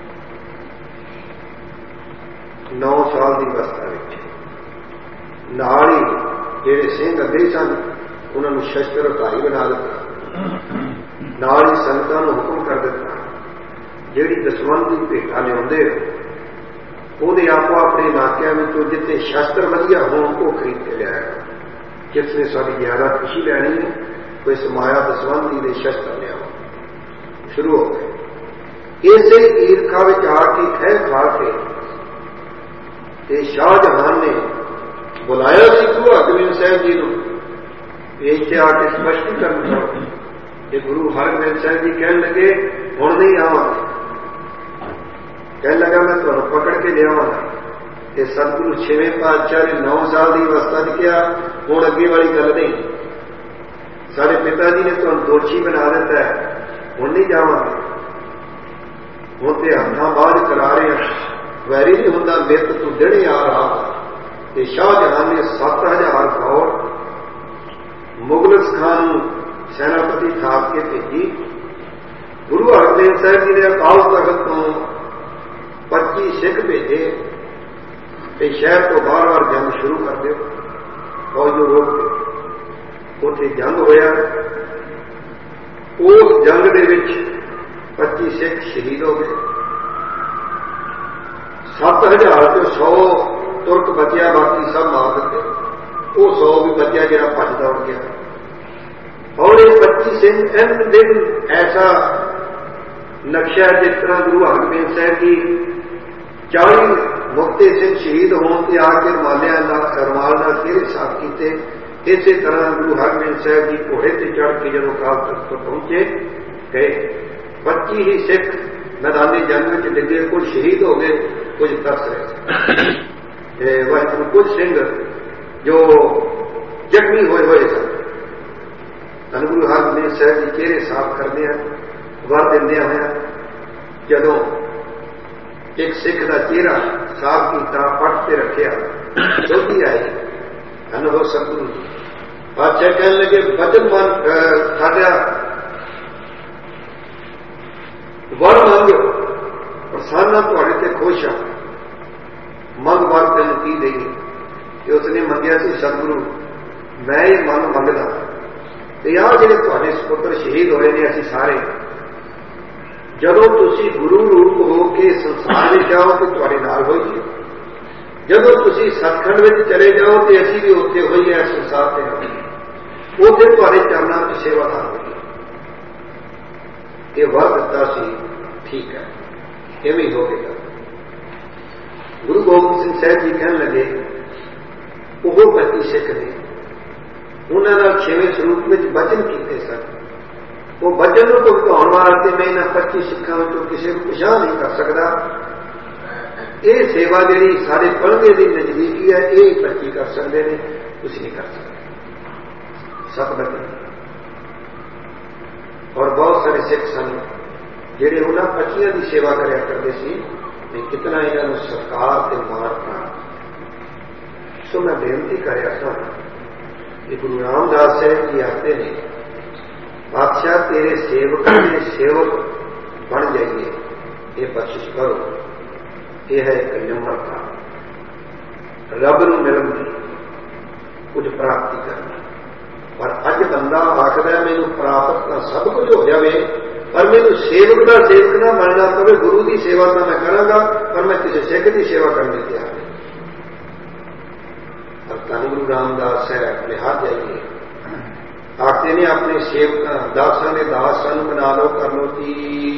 नौ साल की अवस्था में नाल ही जेड़े सिंह अगे सन उन्होंने शस्त्रधारी बना दिता नाल ही संगतां नूं हुक्म कर दिता जिहड़ी दसवंध की भेटा लिआउंदे ਉਹਦੇ आपो अपने इलाकों में जिथे शस्त्र वधिया होण वो खरीद के लिया जिसने साड़ी ज्यादा खुशी लैनी है कोई समाया दसवंधी के शस्त्र लिया शुरू हो गए इसे ईरखा में आके खै खा के शाहजहां ने बुलाया सी गुरु हरगोबिंद साहब जी को इत्थे आके स्पष्टीकरण करो कि गुरु हरगोबिंद साहब जी कह लगे हुण नहीं आवांगे कह लगा मैं तुहानूं पकड़ के लियावांगा ते सतगुरु छेवें पातशाह ने नौ साल की अवस्था च कहा हुण अगे वाली गल नहीं साडे पिता जी ने तुहानूं दोषी बना दिता है हुण नहीं जावांगे हुण ते हत्थां बाहर करा रहे हैं वैरी नहीं हुंदा मित तूं दिहड़े आ रहा ते शाहजहां ने सत्त हजार फौज मुगलस खान सैनापति थाप के भेजी गुरु हरगोबिंद साहब जी ने अकाल तख्त तो पच्ची सिख भेजे ते शहर तो बार बार जंग शुरू कर दो फौज नूं रोक दो उत्थे जंग होया उस जंग दे विच पच्ची सिख शहीद हो गए सत्त हजार तो सौ तुरक बचिया बाकी सब मार दिते वो सौ भी बचिया जरा भज दौड़ गया और ये पच्ची सिख इन दिन ऐसा नक्शा जिस तरह गुरु हरगोबिंद साहब की चाली मुक्ते सिंह शहीद होने से आके रमालिया रमाल का फिर हिसाब किए इसी तरह गुरु हरगोबिंद साहब जी घोड़े से चढ़ के जो अकाल तख्त पर पहुंचे गए पच्ची ही सिख मैदानी जंग में डिगे कुछ शहीद हो गए कुछ तरस रहे वाहिगुरू कुछ सिंह जो जख्मी हुए हुए सन ਧੰਨ ਗੁਰੂ ਹਰਗੋਬਿੰਦ ਸਾਹਿਬ ਜੀ ਚਿਹਰੇ ਸਾਫ਼ ਕਰਦੇ ਆ, ਵਰ ਦਿੰਦਿਆਂ ਹੋਇਆ ਜਦੋਂ ਇੱਕ ਸਿੱਖ ਦਾ ਚਿਹਰਾ ਸਾਫ਼ ਕੀਤਾ, ਪੱਟ ਤੇ ਰੱਖਿਆ, ਜੋਤੀ ਆਈ। ਧੰਨ ਹੋ ਸਤਿਗੁਰੂ ਜੀ। ਪਾਤਸ਼ਾਹ ਕਹਿਣ ਲੱਗੇ ਬਚਨ ਮਨ ਸਾਡਾ ਵਰ ਮੰਗ, ਪ੍ਰਸੰਨ ਤੁਹਾਡੇ ਤੇ ਖੁਸ਼ ਆ, ਮੰਗ ਵਰ ਤੈਨੂੰ ਕੀ ਦੇਗੀ। ਤੇ ਉਸਨੇ ਮੰਗਿਆ ਸੀ ਸਤਿਗੁਰੂ ਮੈਂ ਇਹ ਮਨ ਮੰਗਦਾ ਤੇ ਆਹ ਜਿਹੜੇ ਤੁਹਾਡੇ ਸਪੁੱਤਰ ਸ਼ਹੀਦ ਹੋਏ ਨੇ ਅਸੀਂ ਸਾਰੇ, ਜਦੋਂ ਤੁਸੀਂ ਗੁਰੂ ਰੂਪ ਹੋ ਕੇ ਸੰਸਾਰ ਵਿੱਚ ਜਾਓ ਤੇ ਤੁਹਾਡੇ ਨਾਲ ਹੋਈਏ, ਜਦੋਂ ਤੁਸੀਂ ਸਤਖੰਡ ਵਿੱਚ ਚਲੇ ਜਾਓ ਤੇ ਅਸੀਂ ਵੀ ਉੱਥੇ ਹੋਈਏ, ਸੰਸਾਰ ਤੇ ਹੋਈਏ, ਉੱਥੇ ਤੁਹਾਡੇ ਚਰਨਾਂ ਵਿੱਚ ਸੇਵਾਦਾਰ ਹੋਈਏ। ਇਹ ਵਰ ਦਿੱਤਾ ਸੀ, ਠੀਕ ਹੈ, ਇਵੇਂ ਹੋਵੇਗਾ। ਗੁਰੂ ਗੋਬਿੰਦ ਸਿੰਘ ਸਾਹਿਬ ਜੀ ਕਹਿਣ ਲੱਗੇ ਉਹ ਪੱਚੀ ਸਿੱਖ ਨੇ, ਉਹਨਾਂ ਨਾਲ ਛੇਵੇਂ ਸਰੂਪ ਵਿੱਚ ਵਚਨ ਕੀਤੇ ਸਨ। ਉਹ ਵਚਨ ਨੂੰ ਭੁਗਤਾਉਣ ਵਾਸਤੇ ਮੈਂ ਇਹਨਾਂ ਪੱਚੀ ਸਿੱਖਾਂ ਵਿੱਚੋਂ ਕਿਸੇ ਨੂੰ ਪਛਾਣ ਨਹੀਂ ਕਰ ਸਕਦਾ। ਇਹ ਸੇਵਾ ਜਿਹੜੀ ਸਾਡੇ ਪਲਵੇ ਦੀ ਨਜ਼ਦੀਕੀ ਹੈ, ਇਹ ਪੱਚੀ ਕਰ ਸਕਦੇ ਨੇ, ਤੁਸੀਂ ਨਹੀਂ ਕਰ ਸਕਦੇ। ਸਤ ਬਚਨ ਔਰ ਬਹੁਤ ਸਾਰੇ ਸਿੱਖ ਸਨ ਜਿਹੜੇ ਉਹਨਾਂ ਪੱਚੀਆਂ ਦੀ ਸੇਵਾ ਕਰਿਆ ਕਰਦੇ ਸੀ। ਵੀ ਕਿਤਨਾ ਇਹਨਾਂ ਨੂੰ ਸਤਿਕਾਰ ਤੇ ਮਾਣ ਪ੍ਰਾਪਤ। ਸੋ ਮੈਂ ਬੇਨਤੀ ਕਰਿਆ ਸਾਂ ਕਿ ਗੁਰੂ ਰਾਮਦਾਸ ਸਾਹਿਬ ਜੀ ਆਖਦੇ ਨੇ ਬਾਦਸ਼ਾਹ ਤੇਰੇ ਸੇਵਕਾਂ ਦੇ ਸੇਵਕ ਬਣ ਜਾਈਏ, ਇਹ ਬਖਸ਼ਿਸ਼ ਕਰੋ। ਇਹ ਹੈ ਇੱਕ ਨਿਮਰਤਾ, ਰੱਬ ਨੂੰ ਮਿਲਣ ਦੀ, ਕੁਝ ਪ੍ਰਾਪਤੀ ਕਰਨੀ। ਪਰ ਅੱਜ ਬੰਦਾ ਆਖਦਾ ਮੈਨੂੰ ਪ੍ਰਾਪਤ ਤਾਂ ਸਭ ਕੁਝ ਹੋ ਜਾਵੇ, ਪਰ ਮੈਨੂੰ ਸੇਵਕ ਦਾ ਸੇਵਕ ਨਾ ਬਣਨਾ ਪਵੇ। ਗੁਰੂ ਦੀ ਸੇਵਾ ਤਾਂ ਮੈਂ ਕਰਾਂਗਾ, ਪਰ ਮੈਂ ਕਿਸੇ ਸਿੱਖ ਦੀ ਸੇਵਾ ਕਰਨ ਲਈ ਤਿਆਰ ਨਹੀਂ। ਪਰ ਧੰਨ ਗੁਰੂ ਰਾਮਦਾਸ ਸਾਹਿਬ ਲਿਹਾਜ਼ ਜਾਈਏ, ਆਖਦੇ ਨੇ ਆਪਣੇ ਸੇਵਕਾਂ ਦਾਸਾਂ ਦੇ ਦਾਸ ਸਾਨੂੰ ਬਣਾ ਲਓ, ਕਰ ਲਓ ਕੀ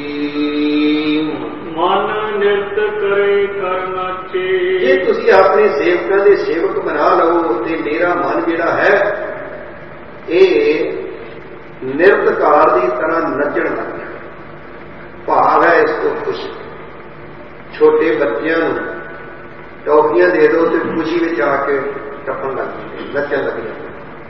ਮਨ ਨਿਰਤ ਕਰੇ ਕਰਨਾ ਚੇ। ਜੇ ਤੁਸੀਂ ਆਪਣੇ ਸੇਵਕਾਂ ਦੇ ਸੇਵਕ ਬਣਾ ਲਓ ਤੇ ਮੇਰਾ ਮਨ ਜਿਹੜਾ ਹੈ ਇਹ ਨਿਰਤਕਾਰ ਦੀ ਤਰ੍ਹਾਂ ਨੱਚਣ ਲੱਗ ਗਿਆ। ਭਾਵ ਹੈ ਇਸ ਤੋਂ ਖੁਸ਼ੀ। ਛੋਟੇ ਬੱਚਿਆਂ ਨੂੰ ਟੌਫੀਆਂ ਦੇ ਦਿਓ ਤੇ ਖੁਸ਼ੀ ਵਿੱਚ ਆ ਕੇ ਟੱਪਣ ਲੱਗ ਜਾਂਦੇ, ਨੱਚਣ ਲੱਗ ਜਾਂਦੇ।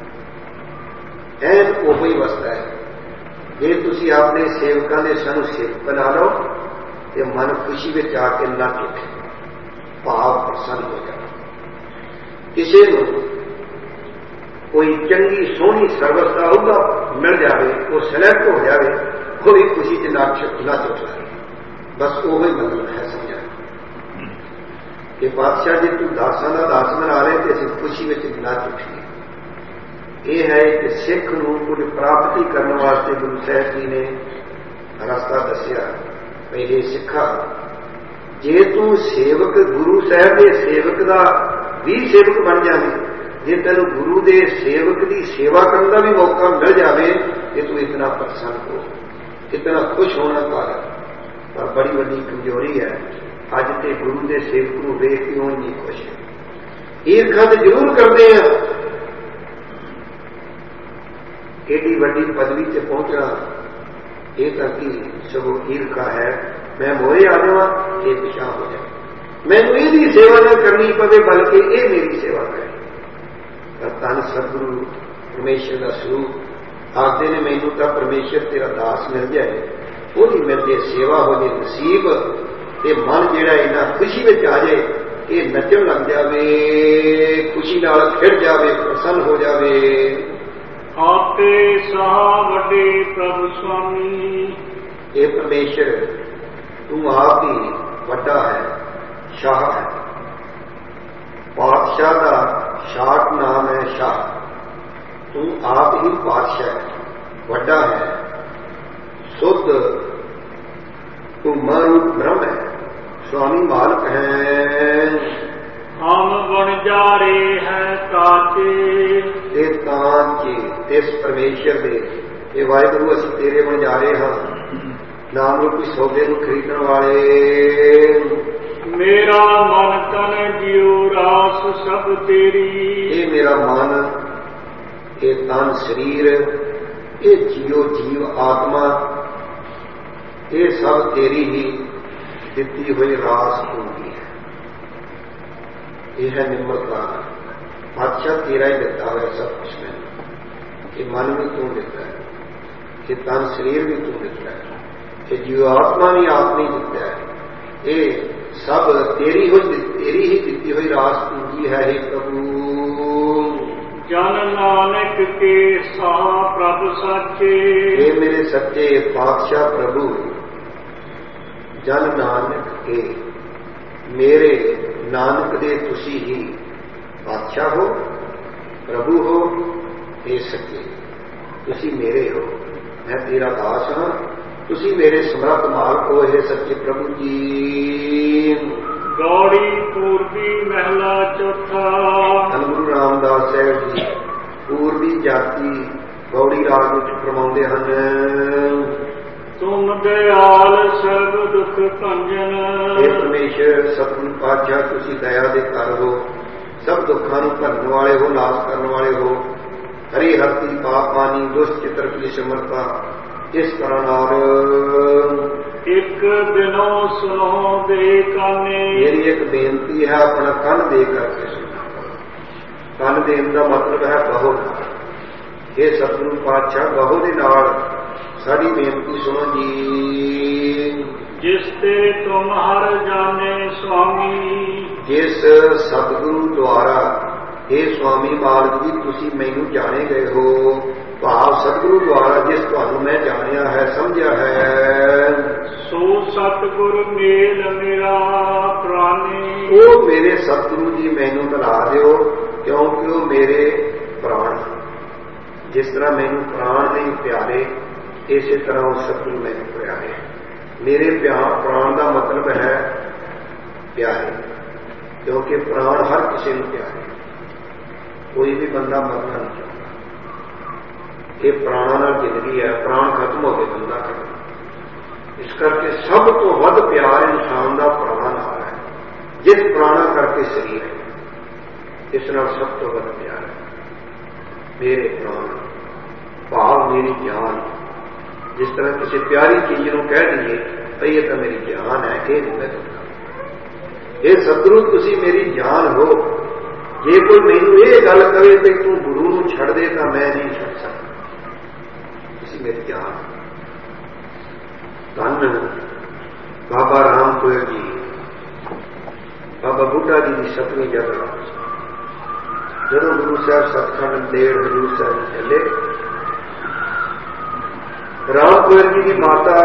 ਐਨ ਉਹੋ ਹੀ ਵਸਦਾ ਹੈ। ਜੇ ਤੁਸੀਂ ਆਪਣੇ ਸੇਵਕਾਂ ਦੇ ਸਾਨੂੰ ਸੇਵਕ ਬਣਾ ਲਓ ਤੇ ਮਨ ਖੁਸ਼ੀ ਵਿੱਚ ਆ ਕੇ ਨੱਚ ਉੱਠੇ, ਭਾਵ ਪ੍ਰਸੰਨ ਹੋ ਜਾਵੇ। ਕਿਸੇ ਨੂੰ ਕੋਈ ਚੰਗੀ ਸੋਹਣੀ ਸਰਵਿਸ ਦਾ ਅਹੁਦਾ ਮਿਲ ਜਾਵੇ, ਉਹ ਸਿਲੈਕਟ ਹੋ ਜਾਵੇ, ਉਹ ਵੀ ਖੁਸ਼ੀ ਚ ਨੱਚ ਨੱਚ ਉੱਠਦਾ। ਬਸ ਉਹ ਹੀ ਮਤਲਬ ਹੈ ਸਮਝਾ ਕਿ ਬਾਦਸ਼ਾਹ ਜੀ ਤੂੰ ਦਾਸਾਂ ਦਾ ਦਾਸ ਬਣਾ ਲੈ ਤੇ ਅਸੀਂ ਖੁਸ਼ੀ ਵਿੱਚ ਨੱਚ ਉੱਠੀਏ। ਇਹ ਹੈ ਕਿ ਸਿੱਖ ਨੂੰ ਕੁਝ ਪ੍ਰਾਪਤੀ ਕਰਨ ਵਾਸਤੇ ਗੁਰੂ ਸਾਹਿਬ ਜੀ ਨੇ ਰਸਤਾ ਦੱਸਿਆ। ਪਹਿਲੇ ਸਿੱਖਾ, ਜੇ ਤੂੰ ਸੇਵਕ ਗੁਰੂ ਸਾਹਿਬ ਦੇ ਸੇਵਕ ਦਾ ਵੀ ਸੇਵਕ ਬਣ ਜਾਵੇਂ, ਜੇ ਤੈਨੂੰ ਗੁਰੂ ਦੇ ਸੇਵਕ ਦੀ ਸੇਵਾ ਕਰਨ ਦਾ ਵੀ ਮੌਕਾ ਮਿਲ ਜਾਵੇ ਤੇ ਤੂੰ ਇਤਨਾ ਪ੍ਰਸੰਨ ਹੋ, ਇਤਨਾ ਖੁਸ਼ ਹੋਣਾ ਪਾਗਾ। ਪਰ ਬੜੀ ਵੱਡੀ ਕਮਜ਼ੋਰੀ ਹੈ, ਅੱਜ ਤੇ ਗੁਰੂ ਦੇ ਸੇਵਕ ਨੂੰ ਵੇਖ ਕੇ ਉਹ ਨਹੀਂ ਖੁਸ਼ ਹੈ। ਈਰਖਾ ਤੇ ਜ਼ਰੂਰ ਕਰਦੇ ਆ, ਏਡੀ ਵੱਡੀ ਪਦਵੀ ਤੇ ਪਹੁੰਚਣਾ ਇਹ ਤਾਂ ਕੀ ਸਗੋਂ ਈਰਖਾ ਹੈ। ਮੈਂ ਮੋਹਰੇ ਆ ਜਾਵਾਂ, ਇਹ ਪਿਛਾਂ ਹੋ ਜਾਏ, ਮੈਨੂੰ ਇਹਦੀ ਸੇਵਾ ਨਾ ਕਰਨੀ ਪਵੇ ਬਲਕਿ ਇਹ ਮੇਰੀ ਸੇਵਾ ਕਰੇ। ਪਰ ਧੰਨ ਸਤਿਗੁਰੂ ਪਰਮੇਸ਼ਰ ਦਾ ਸਰੂਪ ਆਖਦੇ ਨੇ ਮੈਨੂੰ ਤਾਂ ਪਰਮੇਸ਼ਰ ਤੇਰਾ ਦਾਸ ਮਿਲ ਜਾਏ, ਉਹਦੀ ਮਿਲ ਜੇ ਸੇਵਾ ਹੋ ਜੇ ਨਸੀਬ, ਤੇ ਮਨ ਜਿਹੜਾ ਇਹਨਾਂ ਖੁਸ਼ੀ ਵਿੱਚ ਆ ਜਾਏ, ਇਹ ਨੱਚਣ ਲੱਗ ਜਾਵੇ, ਖੁਸ਼ੀ ਨਾਲ ਖਿੜ ਜਾਵੇ, ਪ੍ਰਸੰਨ ਹੋ ਜਾਵੇ। ਆਪੇ ਸਾਹ ਵੱਡੇ ਪ੍ਰਭੂ ਸੁਆਮੀ। ਇਹ ਪਰਮੇਸ਼ਰ ਤੂੰ ਆਪ ਹੀ ਵੱਡਾ ਹੈ, ਸ਼ਾਹ ਹੈ। ਪਾਤਸ਼ਾਹ ਦਾ ਸ਼ਾਟ ਨਾਮ ਹੈ ਸ਼ਾਹ। ਤੂੰ ਆਪ ਹੀ ਪਾਤਸ਼ਾਹ ਹੈ, ਵੱਡਾ ਹੈ, ਸੁਧ ਤੂੰ ਮਨ ਬ੍ਰਹਮ ਹੈ, ਸੁਆਮੀ ਮਾਲਕ ਹੈ। ਹਮ ਵਣਜਾਰੇ ਹੈ ਕਾਚੇ। ਤੇ ਕਾਂਚੇ ਇਸ ਪਰਮੇਸ਼ਰ ਦੇ, ਇਹ ਵਾਹਿਗੁਰੂ ਅਸੀਂ ਤੇਰੇ ਵਣਜਾਰੇ ਹਾਂ, ਨਾਮ ਰੂਪੀ ਸੌਦੇ ਨੂੰ ਖਰੀਦਣ ਵਾਲੇ। ਮੇਰਾ ਮਨ ਤਨ ਜਿਉ ਰਾਸ ਸਭ ਤੇਰੀ। ਇਹ ਮੇਰਾ ਮਨ, ਇਹ ਤਨ ਸਰੀਰ, ਇਹ ਜੀਓ ਜੀਵ ਆਤਮਾ, ਇਹ ਸਭ ਤੇਰੀ ਹੀ ਦਿੱਤੀ ਹੋਈ ਰਾਸ ਹੁੰਦੀ ਹੈ। ਇਹ ਹੈ ਨਿਮਰਤਾ। ਬਾਦਸ਼ਾਹ ਤੇਰਾ ਹੀ ਦਿੱਤਾ ਹੋਇਆ ਸਭ ਕੁਛ ਮੈਨੂੰ, ये मन भी तू दिता है, ये तन शरीर भी तू दिता है, ये जीव आत्मा भी आप नहीं दिता है। ये सब तेरी हुई तेरी ही दिती हुई रास पूंजी है। हे प्रभु जन नानक के सा प्रभु साचे, हे मेरे सच्चे पातशाह प्रभु, जन नानक के मेरे नानक दे तुसी ही पातशाह हो, प्रभु हो। हे सच्चे तुसी मेरे हो, मैं तेरा दास हाँ, तुसी मेरे समर्थ मालक हो। हे सच्चे प्रभु जी। गौड़ी पूर्वी महला चौथा। धन गुरु रामदास साहब जी पूर्वी जाति गौड़ी राज विच फरमाउंदे हन, तुम दयाल सर्व दुख भंजन। हे परमेश्वर सतगुरु पातशाह तुसी दया दे घर हो, सब दुखों को भरने वाले हो, नाश करने वाले हो। हरि हरती पाप पानी दुष्ट चित्र की समर्था। इस कारण एक दिनों सुनो दे काने, मेरी एक बेनती है, अपना कन दे करके सुना। कन देने का मतलब है बहो। हे सतगुरु पातशाह बहो दे नाल साडी बेनती सुनो जी। जिस ते तुम हर जाने स्वामी, जिस सतगुरु द्वारा हे स्वामी मालक जी तुसी मैनू जाने गए हो, भाव सतगुरु द्वारा जिस तुहानू मैं जानिया है समझा है। सो सतगुर मेल मेरा प्राणी, वो मेरे सतगुरु जी मैनू मिला दिओ, क्योंकि वो मेरे प्राण। जिस तरह मैनू प्राण नहीं प्यारे, इसी तरह वो सतगुरु मैनू प्यारे। मेरे प्यार प्राण का मतलब है प्यारे, क्योंकि प्राण हर किसी को प्यारे। कोई भी बंदा मरना नहीं चाहता, ये प्राणों नाल जिंदगी है, प्राण खत्म हो गए बंदा खत्म। इस करके सब तो वध प्यार इंसान का प्राण नाल है, जिस प्राणा करके शरीर है, इस नाल सब तो वध प्यार है मेरे प्राण। भाव मेरी जान। जिस तरह किसी प्यारी चीज को कह दीजिए भाई ये तो मेरी जान है, ये नहीं मैं कहता। ये सतगुरु तुसी मेरी जान हो। जे कोई मैनू ये गल करे कि तू गुरु नूं छड़ दे तो मैं नहीं छड़ सकता, तुसी मेरी जान। धन बाबा राम कोयल जी, बाबा बुढ़ा जी की सतवीं जगह जदों गुरु साहब सतखंड देर हजूर साहब चले, राम कोयल जी की माता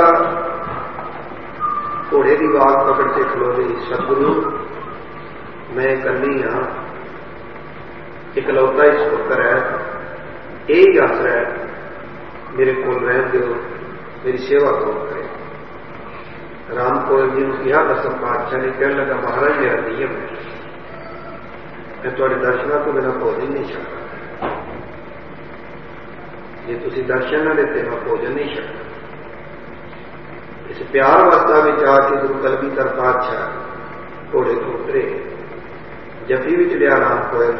घोड़े की वाग पकड़ के खलो गई। सतगुरु मैं कली हाँ, इकलौता ही पुत्र है, यही आसरा है, मेरे को रहन दो, मेरी सेवा कौन करे। राम कोयल जी ने कहा, दसम पातशाह ने कहने लगा महाराज मेरा नियम है, मैं थोड़े दर्शनों तो बिना भोजन नहीं सकता। जे तुसी दर्शन ना देते मैं भोजन नहीं सकता। इस प्यार अवस्था में आके गुरु कलगीधर पातशाह घोड़े को उतरे, जफी विच लिया राम कोयल,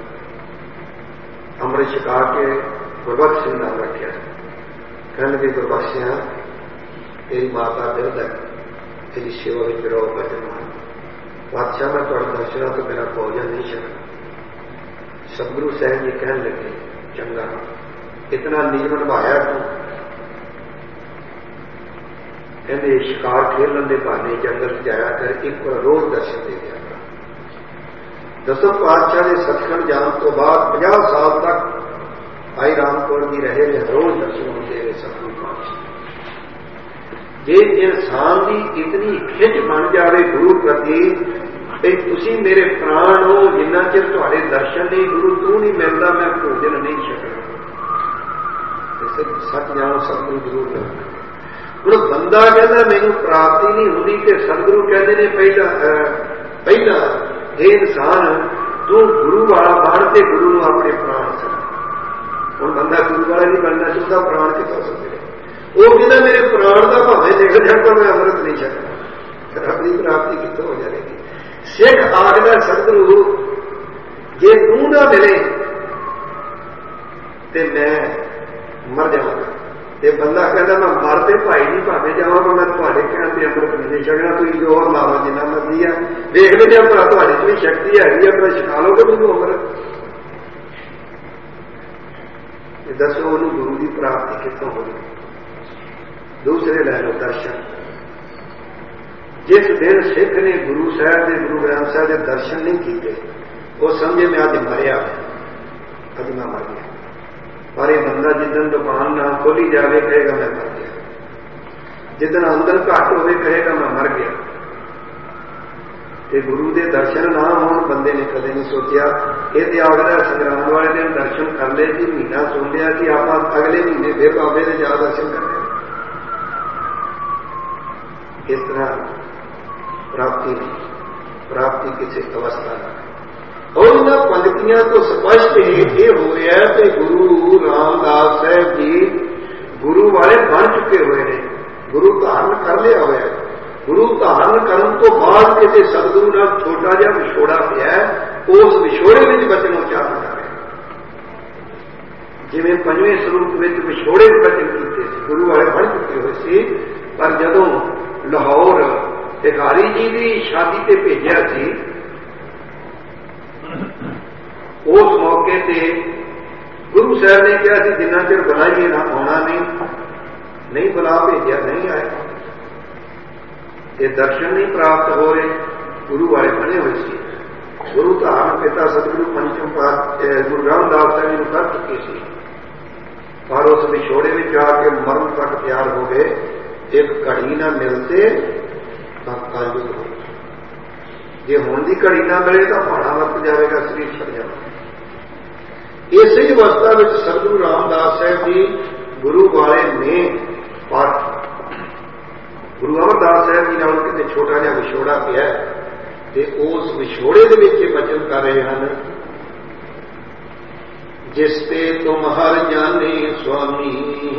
अमृत छका के गुरबख्श सिंह नाम रखा। कहने लगे गुरबख्शिया तेरी माता बिरध है, तेरी सेवा में रहो भजन मान। पातशाह मैं थोड़े दर्शनों तो बिना भोजन नहीं सकता। सतगुरु साहब जी कहने लगे चंगा, इतना नियम निभाया तू। कहते शिकार खेलन के बहाने जंगल जाया कर, एक बार रोज दर्शन दे दिया। दसम पातशाह ने सचखंड जान तो बाद पचास साल तक आई राम कौर जी रहे ने, रोज दर्शन होते रहे सतगुरु पातशाह। जे इंसान की इतनी खिच बन जाए गुरु प्रति, तुसी मेरे प्राण हो, जिन्ना चिर तुहाडे दर्शन नहीं, गुरु तू नहीं मिलता मैं भोजन नहीं छकना। सच जानो सतगुरु जरूर मिलता। हूँ बंदा कहता मैनू प्राप्ति नहीं होती, कि सतगुरु कहते ने पहला पहला हे इंसान तू गुरु वाला बन के गुरु नूं अपने प्राण सद। हूँ बंदा गुरु वाला नहीं बनना चाहता, प्राण कितों सदे। वो कहता मेरे प्राण का भावे निकल जाए पर मैं अमृत नहीं सकता, अपनी प्राप्ति कितों हो जाएगी। सिख आखदा सतगुरु जे तू ना मिले ते मैं मर जाऊंगा। ते बंदा कहता मैं मरते भाई नहीं भावे जावा, पर मैं थोड़े कहते अमृत नहीं छकना, तुम जोर ला लो जिन्ना मर्जी है, देख लेते भला थोड़ी च भी शक्ति हैगी है, पर छका लोगे मैनू अमृत। दसो उन्होंने गुरु की प्राप्ति कितों होई। दूसरे लै लो दर्शन। जिस दिन सिख ने गुरु साहब के गुरु ग्रंथ साहब के दर्शन नहीं किए वो समझे मैं अज मरिया, अज मैं मर गया। पर यह बंदा जिदन दुकान ना खोली जाए कहेगा मैं मर गया, जिदन आमदन घट हो कहेगा मैं मर गया। ते गुरु के दर्शन ना होने बंदे ने कदे नहीं सोचा। ये तो आगरा संग्राम वाले दिन दर्शन कर ले कि महीना सुन लिया कि आप अगले महीने फिर बाबे ने जा दर्शन करने। इस तरह प्राप्ति नहीं, प्राप्ति किसी अवस्था का। और इन पंक्तियों तो स्पष्ट ये हो रहा है कि गुरु रामदास साहब जी गुरु वाले बन चुके हुए हैं, गुरु धारण कर लिया हुआ है। गुरु धारण करने तो बाद किसी सतगुरु का छोटा जहा विछोड़ा पिया, उस विछोड़े में बचन उच्चारण कर रहे। जिमें पंजवें स्वरूप में विछोड़े बचन किए गुरु वाले बन चुके हुए सी। पर जदों लाहौर भिखारी जी की शादी से भेजा सी, उस मौके ते गुरु साहब ने कहा कि जिन्ना चिर बुलाइए ना आना नहीं, नहीं बुला भेजा नहीं आए, ये दर्शन नहीं प्राप्त हो रहे। गुरु वाले बने हुए सी। गुरु धारण पिता सतगुरु पंचम पात गुरु रामदास साहब जी कर चुके सी, पर उस विछोड़े में जाके मरण तक तैयार हो गए। एक घड़ी ना मिलते कलयुग हो, जे हुण दी घड़ी ना मिले तो भाड़ा वरत जाएगा, शरीर छड़ जाएगा। इसी अवस्था में सतगुरु रामदास साहब जी गुरु वाले ने पर गुरु अमरदास साहब जी नाल किते छोटा जिहा विछोड़ा पिया ते उस विछोड़े दे विच बचन कर रहे हैं। जिसते तुम हर जाने स्वामी,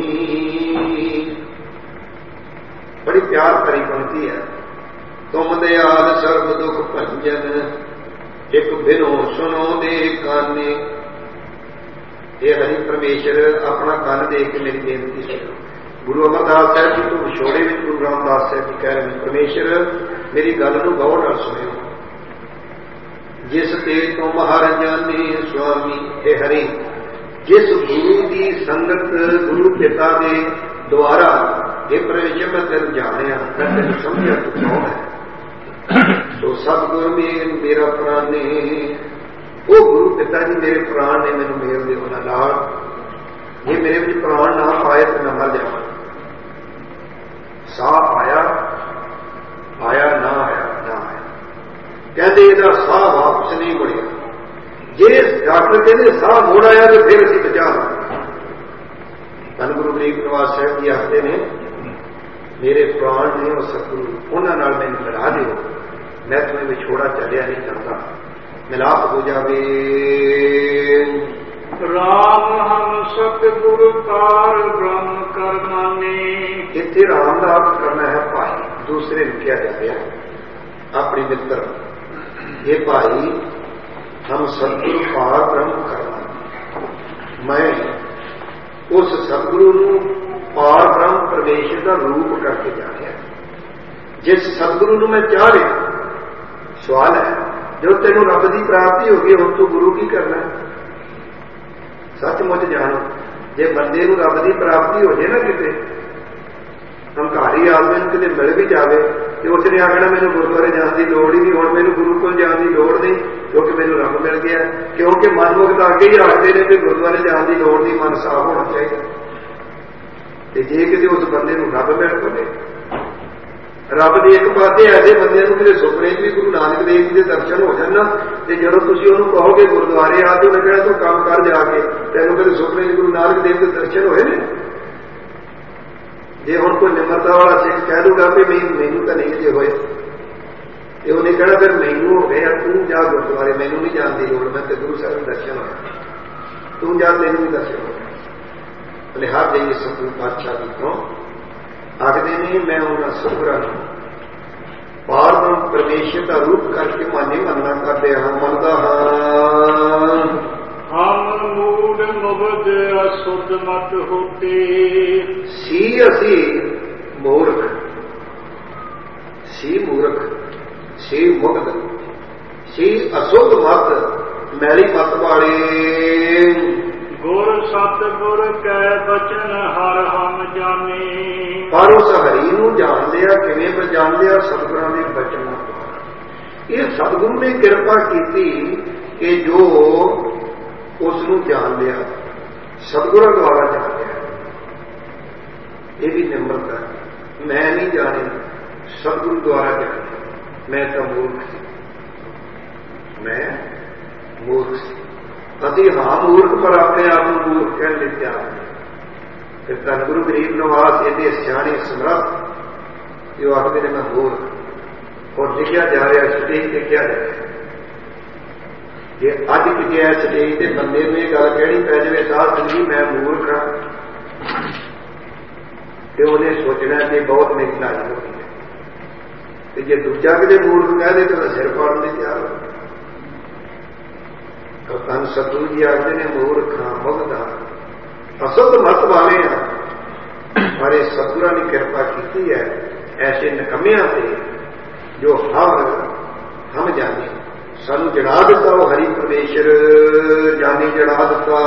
बड़ी प्यार भरी पंक्ति है। तुम दयाल सर्व दुख भंजन, एक बिनो सुनो दे काने। ये हरि परमेश्वर अपना कान दे के मेरी बेनती सुनो। गुरु अमरदास साहब जी तो विछोड़े में गुरु रामदास साहब जी कह रहे हैं परमेश्वर मेरी गल नूं गौर नाल सुनियो। जिस ते तुम हर जाने स्वामी, हे हरि जिस गुरु की संगत गुरु पिता के द्वारा ये परमेश्वर मैं तेन जानिया, मैं तेन समझिया तू कौन है। तो सतगुरु में मेरा प्राण ने, वो गुरु पिता जी मेरे प्राण ने मैनू मेल दे उन्हां नाल, ये मेरे विच प्राण ना पाए तो मैं मर जावां। साह आया आया ना आया ना आया, कहते इसका साह वापस नहीं मुड़िया। जे डॉक्टर कहते साह मुड़ आया तो फिर असीं बचा लवांगे। धन गुरु गरीब निवास साहब जी आखते ने मेरे प्राण ने और सतगुरु उन्हां नाल मैनूं मिला दिओ, मैं तुम्हें विछोड़ा चलिया नहीं चाहता, मिलाप हो जावे। राम हम सतगुरु कार ब्रह्म कर माने। इतने राम का अर्थ करना है भाई, दूसरे ने किया जा रहा है अपने मित्र, ये भाई हम सतगुरु पार ब्रह्म कर माने। मैं उस सतगुरु नूं पार ब्रह्म परमेश्वर का रूप करके जा रहा है। जिस सतगुरु नूं मैं चाह रहा, सवाल है जो तेनों रब की प्राप्ति होगी हम तू गुरु की करना है। सचमुच जानो जे बंदे नूं रब की प्राप्ति हो जाए ना, किते हंकारी आदमी नूं किते मिल भी जाए तो उसने आखना मैनूं गुरुद्वारे जाने की लोड़ ही नहीं, हुण मैनूं गुरु कोल जाने की लोड़ नहीं क्योंकि मैनूं रब मिल गया। क्योंकि मन मुक्त अगे ही आखते हैं कि गुरुद्वारे जाने की लोड़ नहीं, मन साफ होना चाहिए। तो जे किते उस बंदे नूं रब मिल पवे, रब की एक पासे ऐसे बंदे किसी सुपने भी गुरु नानक देव जी के दर्शन हो जाए ना, तो जो तुम उन्होंने कहोगे गुरुद्वारे आ तो मैं कहना तू काम कर जाके तेन कभी सुपने गुरु नानक देव के दर्शन होए ने। जे हम कोई निम्रता वाला सिख कह दूगा भी मैनू तो नहीं जे होए, तो उन्हें कहना फिर मैनू हो गया तू जा गुरुद्वारे, मैनू नहीं जाने की लोड़, मैं तो गुरु साहब दर्शन होया, तू जा तेन भी दर्शन हो गया। लिहाज जाइए सतगुरु पातशाह जी तो आखते नहीं मैं उन्होंने सुखरा पार ब्रह्म परमेश्वर का रूप करके माने मनना करते हाँ मनता हाँ। हम मूड मुबद असुद मत होते। सी असी मूर्ख, सी मूर्ख, सी मुग्ध, सी असुद मत मैली मत वाले। गुर सत गुर ਪਰ ਉਸ ਹਰੀ ਨੂੰ ਜਾਣ ਲਿਆ ਕਿਵੇਂ ਪਛਾਣ ਲਿਆ? ਸਤਿਗੁਰਾਂ ਦੇ ਬਚਨਾਂ ਦੁਆਰਾ। ਇਹ ਸਤਿਗੁਰੂ ਨੇ ਕਿਰਪਾ ਕੀਤੀ ਕਿ ਜੋ ਉਸ ਨੂੰ ਜਾਣ ਲਿਆ, ਸਤਿਗੁਰਾਂ ਦੁਆਰਾ ਜਾਣ ਲਿਆ। ਇਹ ਵੀ ਨਿਮਰਤਾ। ਮੈਂ ਨਹੀਂ ਜਾਣਿਆ, ਸਤਿਗੁਰੂ ਦੁਆਰਾ ਜਾਣਿਆ। ਮੈਂ ਤਾਂ ਮੂਰਖ ਸੀ, ਮੈਂ ਮੂਰਖ ਸੀ। ਅਸੀਂ ਹਾਂ ਮੂਰਖ, ਪਰ ਆਪਣੇ ਆਪ ਨੂੰ ਮੂਰਖ ਕਹਿਣ ਲਈ ਤਿਆਰ ਨਹੀਂ। ਫਿਰ ਧੰਨ ਗੁਰੂ ਗਰੀਬ ਨਿਵਾਸ ਇਹਦੇ ਸਿਆਣੇ ਸਮਰੱਥ ਜੋ ਆਖਦੇ ਨੇ ਮੈਂ ਮੂਰਖ। ਔਰ ਲਿਖਿਆ ਜਾ ਰਿਹਾ, ਸਟੇਜ ਤੇ ਕਿਹਾ ਜਾ ਰਿਹਾ। ਜੇ ਅੱਜ ਕਿਤੇ ਐ ਸਟੇਜ ਤੇ ਬੰਦੇ ਨੂੰ ਇਹ ਗੱਲ ਕਹਿਣੀ ਪੈ ਜਾਵੇ ਸਾਧ ਸੰਗਤ ਜੀ ਮੈਂ ਮੂਰਖ ਹਾਂ, ਤੇ ਉਹਨੇ ਸੋਚਣਾ ਕਿ ਬਹੁਤ ਮੇਰੀ ਲਾਈ ਹੋਈ ਹੈ। ਤੇ ਜੇ ਦੂਜਾ ਕਿਤੇ ਮੂਰਖ ਕਹਿ ਦੇ ਤਾਂ ਸਿਰ ਪਾੜਨ ਲਈ ਤਿਆਰ ਹੋ। ਤਾਂ ਧੰਨ ਸਤਿਗੁਰੂ ਜੀ ਆਖਦੇ ਨੇ ਮੂਰਖ ਹਾਂ, ਮੁਗਧਾ ਅਸੁੱਧ ਮਤ ਵਾਲੇ ਹਾਂ, ਪਰ ਇਹ ਸਤਿਗੁਰਾਂ ਨੇ ਕਿਰਪਾ ਕੀਤੀ ਹੈ ਐਸੇ ਨਿਕੰਮਿਆਂ ਤੇ ਜੋ ਹਮ ਹਮ ਜਾਣੇ। ਸਾਨੂੰ ਜੜਾ ਦਿੱਤਾ ਉਹ ਹਰੀ ਪਰਮੇਸ਼ਰ, ਜਾਨੀ ਜੜਾ ਦਿੱਤਾ।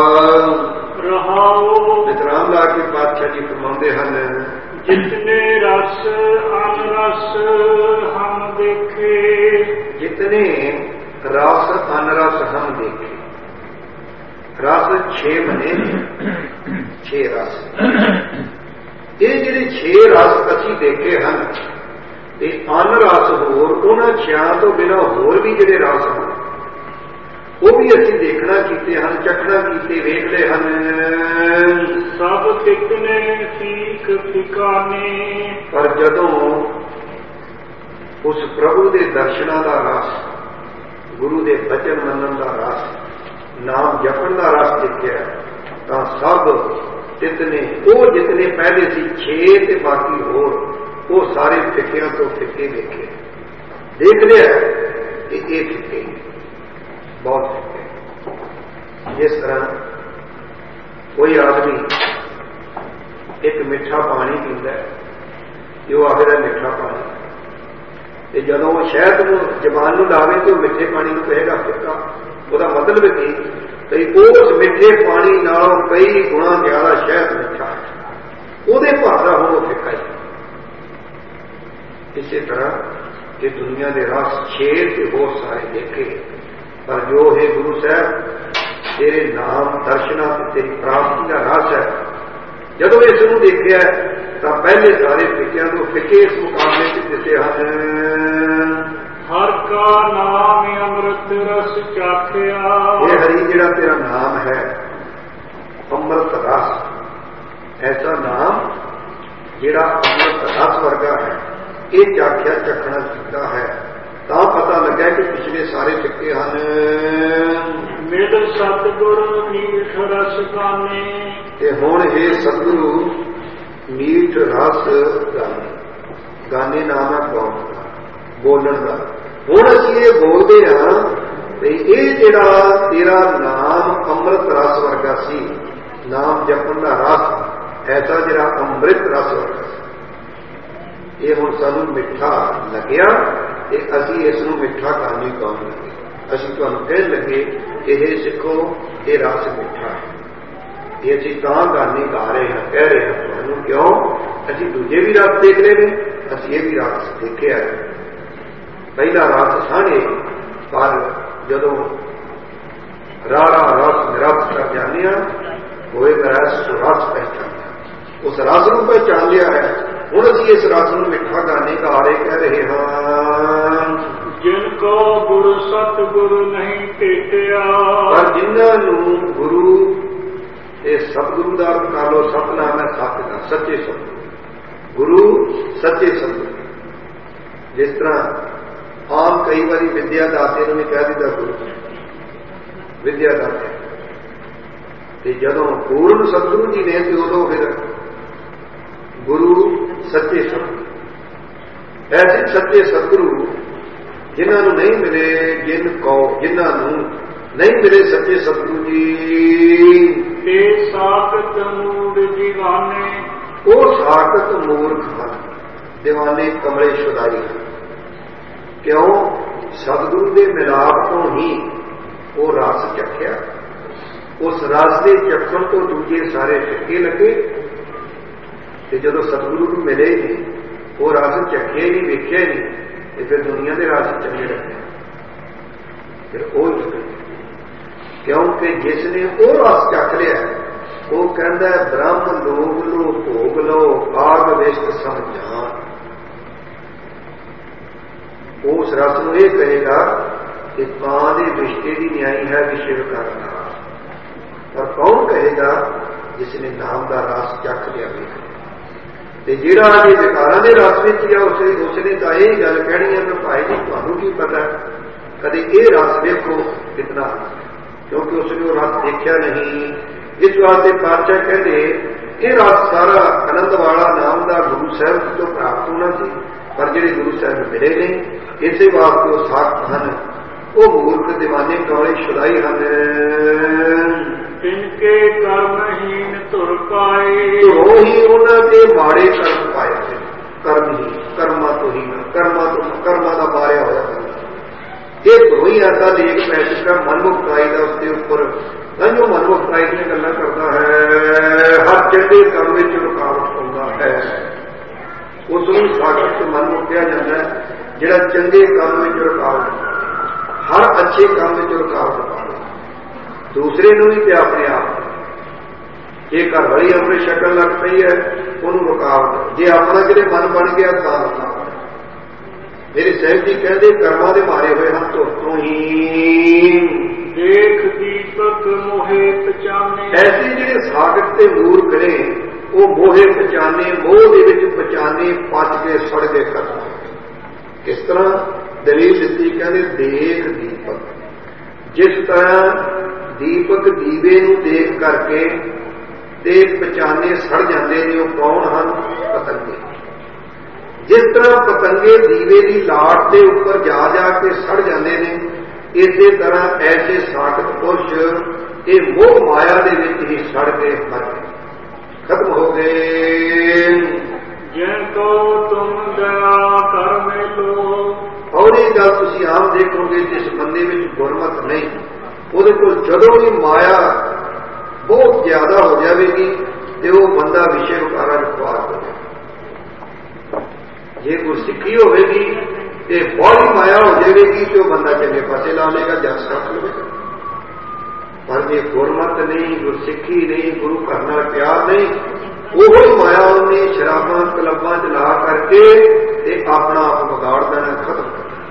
ਰਹਾਓ ਵਿਤਰਾਮ ਲਾ ਕੇ ਪਾਤਸ਼ਾਹ ਜੀ ਫਰਮਾਉਂਦੇ ਹਨ, ਜਿਤਨੇ ਰਸ ਅਨ ਰਸ ਹਮ ਦੇਖੇ, ਜਿਤਨੇ ਰਸ ਅਨ ਰਸ ਹਮ ਦੇਖੇ। ਰਸ ਛੇ ਬਣੇ, ਛੇ ਰਸ। ਇਹ ਜਿਹੜੇ ਛੇ ਰਸ ਅਸੀਂ ਦੇਖੇ ਹਨ, ਤੇ ਅਨ ਰਸ ਹੋਰ, ਉਹਨਾਂ ਛਿਆਂ ਤੋਂ ਬਿਨਾਂ ਹੋਰ ਵੀ ਜਿਹੜੇ ਰਸ ਹਨ ਉਹ ਵੀ ਅਸੀਂ ਦੇਖਣਾ ਕੀਤੇ ਹਨ, ਚਖਣਾ ਕੀਤੇ, ਵੇਖਦੇ ਹਨ। ਸਭ ਕਿਤਨੇ ਫੀਕ ਫਿਕਾਨੇ, ਪਰ ਜਦੋਂ ਉਸ ਪ੍ਰਭੂ ਦੇ ਦਰਸ਼ਨਾਂ ਦਾ ਰਸ, ਗੁਰੂ ਦੇ ਬਚਨ ਮੰਨਣ ਦਾ ਰਸ, ਨਾਮ ਜਪਣ ਦਾ ਰਸ ਦੇਖਿਆ, ਤਾਂ ਸਭ ਜਿਤਨੇ ਉਹ ਜਿਤਨੇ ਪਹਿਲੇ ਸੀ ਛੇ ਤੇ ਬਾਕੀ ਹੋਰ, ਉਹ ਸਾਰੇ ਫਿੱਕਿਆਂ ਤੋਂ ਫਿੱਕੇ ਦੇਖੇ। ਦੇਖ ਲਿਆ ਕਿ ਇਹ ਫਿੱਕੇ, ਬਹੁਤ ਫਿੱਕੇ। ਜਿਸ ਤਰ੍ਹਾਂ ਕੋਈ ਆਦਮੀ ਇੱਕ ਮਿੱਠਾ ਪਾਣੀ ਪੀਂਦਾ, ਕਿ ਉਹ ਆਖਦਾ ਮਿੱਠਾ ਪਾਣੀ, ਤੇ ਜਦੋਂ ਉਹ ਸ਼ਹਿਦ ਨੂੰ ਜ਼ਬਾਨ ਨੂੰ ਲਾਵੇ ਤੇ ਉਹ ਮਿੱਠੇ ਪਾਣੀ ਨੂੰ ਕਹੇਗਾ ਫਿੱਕਾ। ਉਹਦਾ ਮਤਲਬ ਕੀ? ਤੇ ਉਸ ਮਿੱਠੇ ਪਾਣੀ ਨਾਲੋਂ ਕਈ ਗੁਣਾ ਜ਼ਿਆਦਾ ਸ਼ਹਿਦ ਮਿੱਠਾ, ਉਹਦੇ ਭਾਵਨਾ ਹੁਣ ਉਹ ਫਿੱਕਾ ਹੀ। ਇਸੇ ਤਰ੍ਹਾਂ ਕਿ ਦੁਨੀਆ ਦੇ ਰਸ ਛੇ ਤੇ ਹੋਰ ਸਾਰੇ ਦੇਖੇ, ਪਰ ਜੋ ਹੈ ਗੁਰੂ ਸਾਹਿਬ ਤੇਰੇ ਨਾਮ ਦਰਸ਼ਨਾਂ ਤੇ ਤੇਰੀ ਪ੍ਰਾਪਤੀ ਦਾ ਰਸ ਹੈ, ਜਦੋਂ ਇਸ ਨੂੰ ਦੇਖਿਆ ਤਾਂ ਪਹਿਲੇ ਸਾਰੇ ਫਿੱਕਿਆਂ ਤੋਂ ਫਿੱਕੇ ਇਸ ਮੁਕਾਬਲੇ ਚ ਦਿਸੇ ਹਨ। ਹਰ ਕਾ ਨਾਮ ਅੰਮ੍ਰਿਤ ਰਸ ਚਾਖਿਆ, ਇਹ ਹਰੀ ਜਿਹੜਾ ਤੇਰਾ ਨਾਮ ਹੈ ਅੰਮ੍ਰਿਤ ਰਸ, ਐਸਾ ਨਾਮ ਜਿਹੜਾ ਅੰਮ੍ਰਿਤ ਰਸ ਵਰਗਾ ਹੈ, ਇਹ ਚਾਖਿਆ ਚਖਣਾ ਕੀਤਾ ਹੈ, ਤਾਂ ਪਤਾ ਲੱਗਾ ਕਿ ਪਿਛਲੇ ਸਾਰੇ ਫਿੱਕੇ ਹਨ। ਮਿਲ ਸਤਿਗੁਰ ਮੀਠ ਰਸ ਗਾਨੇ, ਤੇ ਹੁਣ ਇਹ ਸਤਿਗੁਰੂ ਮੀਠ ਰਸ ਗਾਨੇ, ਗਾਨੇ ਨਾਮ ਹੈ ਗਾਉਣ ਦਾ, ਬੋਲਣ ਦਾ। ਹੁਣ ਅਸੀਂ ਇਹ ਬੋਲਦੇ ਹਾਂ ਤੇ ਇਹ ਜਿਹੜਾ ਤੇਰਾ ਨਾਮ ਅੰਮ੍ਰਿਤ ਰਸ ਵਰਗਾ ਸੀ, ਨਾਮ ਜਪਣ ਦਾ ਰਸ ਐਸਾ ਜਿਹੜਾ ਅੰਮ੍ਰਿਤ ਰਸ ਵਰਗਾ ਸੀ, ਇਹ ਹੁਣ ਸਾਨੂੰ ਮਿੱਠਾ ਲੱਗਿਆ ਤੇ ਅਸੀਂ ਇਸ ਨੂੰ ਮਿੱਠਾ ਗਾਣੇ ਗਾਉਣ ਲੱਗੇ। ਅਸੀਂ ਤੁਹਾਨੂੰ ਕਹਿਣ ਲੱਗੇ ਇਹ ਸਿੱਖੋ, ਇਹ ਰਸ ਮਿੱਠਾ ਹੈ, ਇਹ ਅਸੀਂ ਤਾਂ ਗਾਣੇ ਗਾ ਰਹੇ ਹਾਂ, ਕਹਿ ਰਹੇ ਹਾਂ ਤੁਹਾਨੂੰ। ਕਿਉਂ? ਅਸੀਂ ਦੂਜੇ ਵੀ ਰਸ ਦੇਖ ਰਹੇ ਨੇ, ਅਸੀਂ ਇਹ ਵੀ ਰਸ ਦੇਖਿਆ। ਪਹਿਲਾ ਰਸ ਸਾਂਝੇ, ਪਰ ਜਦੋਂ ਰਾਰਾ ਰਸ ਨਿਰਪਤ ਕਰ ਜਾਂਦੇ ਹਾਂ ਹੋਏਗਾ ਰਸ ਰਸ ਪਹਿਚਾਨਿਆ, ਉਸ ਰਸ ਨੂੰ ਪਹਿਚਾਨ ਲਿਆ ਹੈ। ਹੁਣ ਅਸੀਂ ਇਸ ਰਸ ਨੂੰ ਮਿੱਠਾ ਗਾਣੇ ਗਾ ਰਹੇ, ਕਹਿ ਰਹੇ ਹਾਂ, ਜਿਨ ਕੋ ਗੁਰੂ ਸਤਿਗੁਰ ਨਹੀਂ ਭੇਟਿਆ। ਪਰ ਜਿਨ੍ਹਾਂ ਨੂੰ ਗੁਰੂ, ਇਹ ਸਤਿਗੁਰੂ ਦਾ ਅਰਥ ਕਰ ਲਓ, ਸਤਿਨਾਮ ਹੈ ਸੱਚ ਦਾ, ਸੱਚੇ ਸਤਿਗੁਰੂ, ਗੁਰੂ ਸੱਚੇ ਸਤਿਗੁਰੂ। ਜਿਸ ਤਰ੍ਹਾਂ ਆਮ ਕਈ ਵਾਰੀ ਵਿਦਿਆ ਦਾਤੇ ਨੂੰ ਵੀ ਕਹਿ ਦਿੱਤਾ ਗੁਰੂ, ਵਿਦਿਆ ਦਾਤੇ, ਤੇ ਜਦੋਂ ਪੂਰਨ ਸਤਿਗੁਰੂ ਜੀ ਨੇ ਤੇ ਉਦੋਂ ਫਿਰ ਗੁਰੂ ਸੱਚੇ ਸਤਿਗੁਰੂ। ਐਸੇ ਸੱਚੇ ਸਤਿਗੁਰੂ ਜਿਨ੍ਹਾਂ ਨੂੰ ਨਹੀਂ ਮਿਲੇ, ਜਿਨ ਕੋ ਜਿਨ੍ਹਾਂ ਨੂੰ ਨਹੀਂ ਮਿਲੇ ਸੱਚੇ ਸਤਿਗੁਰੂ ਜੀ, ਤੇ ਸਾਖਤ ਮੂੜ ਦੀਵਾਨੇ, ਉਹ ਸਾਖਤ ਮੂਰਖ ਹਨ, ਦੀਵਾਨੇ ਕਮਲੇ ਸ਼ੁਦਾਈ ਹਨ। ਕਿਉਂ? ਸਤਿਗੁਰੂ ਦੇ ਮਿਲਾਪ ਤੋਂ ਹੀ ਉਹ ਰਸ ਚੱਖਿਆ, ਉਸ ਰਸ ਦੇ ਚੱਖਣ ਤੋਂ ਦੂਜੇ ਸਾਰੇ ਫਿੱਕੇ ਲੱਗੇ। ਤੇ ਜਦੋਂ ਸਤਿਗੁਰੂ ਨੂੰ ਮਿਲੇ ਨਹੀਂ, ਉਹ ਰਸ ਚੱਖਿਆ ਨਹੀਂ, ਵੇਖਿਆ ਨਹੀਂ, ਤੇ ਫਿਰ ਦੁਨੀਆ ਦੇ ਰਸ ਚੰਗੇ ਲੱਗਦੇ ਫਿਰ ਉਹ ਹੀ। ਕਿਉਂਕਿ ਜਿਸ ਨੇ ਉਹ ਰਸ ਚੱਖ ਲਿਆ, ਉਹ ਕਹਿੰਦਾ ਬ੍ਰਹਮ ਲੋਕ ਲੋ ਭੋਗ ਲਓ, ਆਗ ਵਿਸ਼ਟ ਸਮਝਾਂ। ਉਸ ਰਸ ਨੂੰ ਇਹ ਕਹੇਗਾ ਕਿ ਕਾਂ ਦੇ ਵਿਸ਼ਤੇ ਦੀ ਨਿਆਈ ਹੈ ਵਿਸ਼ੇ ਕਰਨਾ। ਪਰ ਕੌਣ ਕਹੇਗਾ? ਜਿਸ ਨੇ ਨਾਮ ਦਾ ਰਸ ਚੱਖ ਲਿਆ। ਤੇ ਜਿਹੜਾ ਅਜੇ ਵਿਕਾਰਾਂ ਦੇ ਰਸ ਵਿੱਚ ਆ, ਉਸ ਉਸਨੇ ਤਾਂ ਇਹ ਗੱਲ ਕਹਿਣੀ ਹੈ ਕਿ ਭਾਈ ਜੀ ਤੁਹਾਨੂੰ ਕੀ ਪਤਾ, ਕਦੇ ਇਹ ਰਸ ਵੇਖੋ ਕਿਤਨਾ, ਕਿਉਂਕਿ ਉਸਨੇ ਉਹ ਰਸ ਦੇਖਿਆ ਨਹੀਂ। ਇਸ ਵਾਸਤੇ ਪਾਤਸ਼ਾਹ ਕਹਿੰਦੇ ਇਹ ਰਸ ਸਾਰਾ ਆਨੰਦ ਵਾਲਾ ਨਾਮ ਦਾ ਗੁਰੂ ਸਾਹਿਬ ਤੋਂ ਪ੍ਰਾਪਤ ਹੋਣਾ ਸੀ, ਪਰ ਜਿਹੜੇ ਗੁਰੂ ਸਾਹਿਬ ਮਿਲੇ ਨਹੀਂ, ਇਸੇ ਵਾਸਤੇ ਉਹ ਸਾਖਤ ਹਨ। ਉਹ ਮੂਰਖ ਦੀਵਾਨੇ ਕੌਲੇ ਸ਼ੁਦਾਈ ਹਨ। ਤਿਨਕੇ ਕਰਮਹੀਨ ਧੁਰ ਪਾਏ, ਉਹੀ ਉਹਨਾਂ ਦੇ ਮਾੜੇ ਕਰਮ ਪਾਏ। ਕਰਮ ਹੀ ਕਰਮਾਂ ਤੋਂ ਹੀ ਕਰਮਾਂ ਤੋਂ ਕਰਮਾਂ ਦਾ ਮਾਰਿਆ ਹੋਇਆ ਕਰਮ। ਇਹ ਕੋਈ ਐਸਾ ਦੇਖ ਪੈ ਚੁੱਕਾ ਮਨਮੁਖਤਾਈ ਦਾ ਉਸਦੇ ਉੱਪਰ, ਤਾਂ ਮਨਮੁਖਤਾਈ ਦੀਆਂ ਗੱਲਾਂ ਕਰਦਾ ਹੈ। ਹਰ ਚੰਗੇ ਕੰਮ ਵਿੱਚ ਰੁਕਾਵਟ ਪਾਉਂਦਾ ਹੈ। ਉਸ ਨੂੰ ਸਾਖਤ ਤੇ ਮਨਮੁਖ ਕਿਹਾ ਜਾਂਦਾ ਹੈ, ਜਿਹੜਾ ਚੰਗੇ ਕੰਮ ਵਿੱਚ ਰੁਕਾਵਟ, ਹਰ ਅੱਛੇ ਕੰਮ ਵਿੱਚ ਰੁਕਾਵਟ ਪਾਵੇ, ਦੂਸਰੇ ਨੂੰ ਵੀ ਤੇ ਆਪਣੇ ਆਪ। ਜੇ ਘਰ ਵਾਲੀ ਆਪਣੀ ਸ਼ਕਲ ਲੱਗ ਪਈ ਹੈ, ਉਹਨੂੰ ਰੁਕਾਵਟ। ਜੇ ਆਪਣਾ ਕਿਤੇ ਮਨ ਬਣ ਗਿਆ ਤਾਂ ਰੁਕਾਵਟ। ਮੇਰੇ ਸਾਹਿਬ ਜੀ ਕਹਿੰਦੇ ਕਰਮਾਂ ਦੇ ਮਾਰੇ ਹੋਏ ਹਨ ਧੁਰ ਤੋਂ ਹੀ। ਦੇਖ ਦੀਪਕ ਮੋਹੇ ਪਛਾਨੇ, ਐਸੇ ਜਿਹੜੇ ਸਾਗਤ ਤੇ ਮੂਰਖ ਨੇ, ਉਹ ਮੋਹੇ ਪਛਾਨੇ, ਮੋਹ ਦੇ ਵਿੱਚ ਪਛਾਨੇ, ਪਚ ਕੇ ਸੜ ਕੇ ਖਤਮ। ਕਿਸ ਤਰ੍ਹਾਂ ਦਲੀਲ ਦਿੱਤੀ? ਕਹਿੰਦੇ ਦੇਖ ਦੀਪਕ, ਜਿਸ ਤਰ੍ਹਾਂ ਦੀਪਕ ਦੀਵੇ ਨੂੰ ਦੇਖ ਕਰਕੇ ਤੇ ਪਛਾਨੇ ਸੜ ਜਾਂਦੇ ਨੇ, ਉਹ ਕੌਣ ਹਨ? ਪਤੰਗੇ। ਜਿਸ ਤਰ੍ਹਾਂ ਪਤੰਗੇ ਦੀਵੇ ਦੀ ਲਾਟ ਦੇ ਉੱਪਰ ਜਾ ਜਾ ਕੇ ਸੜ ਜਾਂਦੇ ਨੇ, ਇਸੇ ਤਰ੍ਹਾਂ ਐਸੇ ਸਾਖਤ ਪੁਰਸ਼ ਇਹ ਮੋਹ ਮਾਇਆ ਦੇ ਵਿੱਚ ਹੀ ਸੜ ਕੇ ਮਰ ਗਏ, ਖਤਮ ਹੋ ਗਏ। ਜਿਨ ਕੋ ਤੁਮ ਦਇਆ ਕਰ ਮੇਲੋ, ਔਰ ਇਹ ਗੱਲ ਤੁਸੀਂ ਆਮ ਦੇਖੋਗੇ, ਜਿਸ ਬੰਦੇ ਵਿੱਚ ਗੁਰਮਤ ਨਹੀਂ, ਉਹਦੇ ਕੋਲ ਜਦੋਂ ਵੀ ਮਾਇਆ ਬਹੁਤ ਜ਼ਿਆਦਾ ਹੋ ਜਾਵੇਗੀ ਤੇ ਉਹ ਬੰਦਾ ਵਿਸ਼ੇ ਵਿਕਾਰਾਂ ਨੂੰ ਖੁਆਰ ਹੋ ਜਾਵੇਗਾ। ਜੇ ਗੁਰਸਿੱਖੀ ਹੋਵੇਗੀ ਤੇ ਬੜੀ ਮਾਇਆ ਹੋ ਜਾਵੇਗੀ ਤੇ ਉਹ ਬੰਦਾ ਚੰਗੇ ਪਾਸੇ ਲਾ ਲੇਗਾ, ਜਸ ਰੱਖ ਲਵੇਗਾ। ਪਰ ਜੇ ਗੁਰਮਤ ਨਹੀਂ, ਗੁਰਸਿੱਖੀ ਨਹੀਂ, ਗੁਰੂ ਘਰ ਨਾਲ ਪਿਆਰ ਨਹੀਂ, ਉਹ ਹੀ ਮਾਇਆ ਉਹਨੇ ਸ਼ਰਾਬਾਂ ਕਲੱਬਾਂ ਚ ਲਾ ਕਰਕੇ ਤੇ ਆਪਣਾ ਆਪ ਵਿਗਾੜ ਦੇਣਾ, ਖਤਮ ਕਰ ਦੇਣਾ,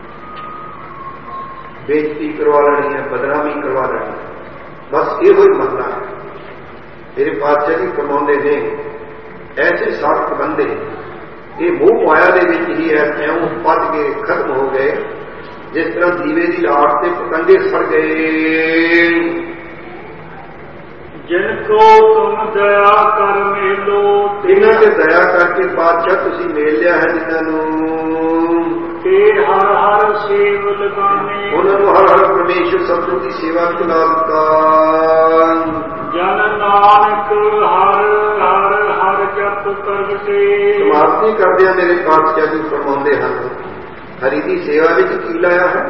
ਬੇਇੱਜ਼ਤੀ ਕਰਵਾ ਲੈਣੀ ਹੈ, ਬਦਨਾਮੀ ਕਰਵਾ ਲੈਣੀ ਹੈ। ਬਸ ਇਹੋ ਹੀ ਮਸਲਾ ਹੈ। ਮੇਰੇ ਪਾਤਸ਼ਾਹ ਜੀ ਫਰਮਾਉਂਦੇ ਨੇ, ਐਸੇ ਸਾਖਤ ਬੰਦੇ ਇਹ ਮੋਹ ਮਾਇਆ ਦੇ ਵਿੱਚ ਹੀ ਹੈ ਕਿਉਂ ਪੱਜ ਕੇ ਖਤਮ ਹੋ ਗਏ, ਜਿਸ ਤਰ੍ਹਾਂ ਦੀਵੇ ਦੀ ਲਾਟ ਤੇ ਪਤੰਗੇ ਸੜ ਗਏ। ਜਿਨ ਕੋ ਤੁਮ ਦਇਆ ਕਰ ਮੇਲੋ, ਇਹਨਾਂ ਤੇ ਦਇਆ ਕਰਕੇ ਪਾਤਸ਼ਾਹ ਤੁਸੀਂ ਮੇਲ ਲਿਆ ਹੈ ਜਿਨ੍ਹਾਂ ਨੂੰ, ਤੇ ਹਰ ਹਰ ਸੇਵ ਲਗਾਨੇ, ਉਹਨਾਂ ਨੂੰ ਹਰ ਹਰ ਪਰਮੇਸ਼ਰ ਸਤਿਗੁਰੂ ਦੀ ਸੇਵਾ ਵਿੱਚ ਲਾ ਦਿੱਤਾ। ਜਨ ਨਾਨਕ ਹਰ ਹਰ ਹਰ ਜਪ ਕਰਤੇ। ਸਮਾਪਤੀ ਕਰਦਿਆਂ ਮੇਰੇ ਪਾਤਸ਼ਾਹ ਜੀ ਫਰਮਾਉਂਦੇ ਹਨ, ਹਰੀ ਦੀ ਸੇਵਾ ਵਿੱਚ ਕੀ ਲਾਇਆ ਹੈ?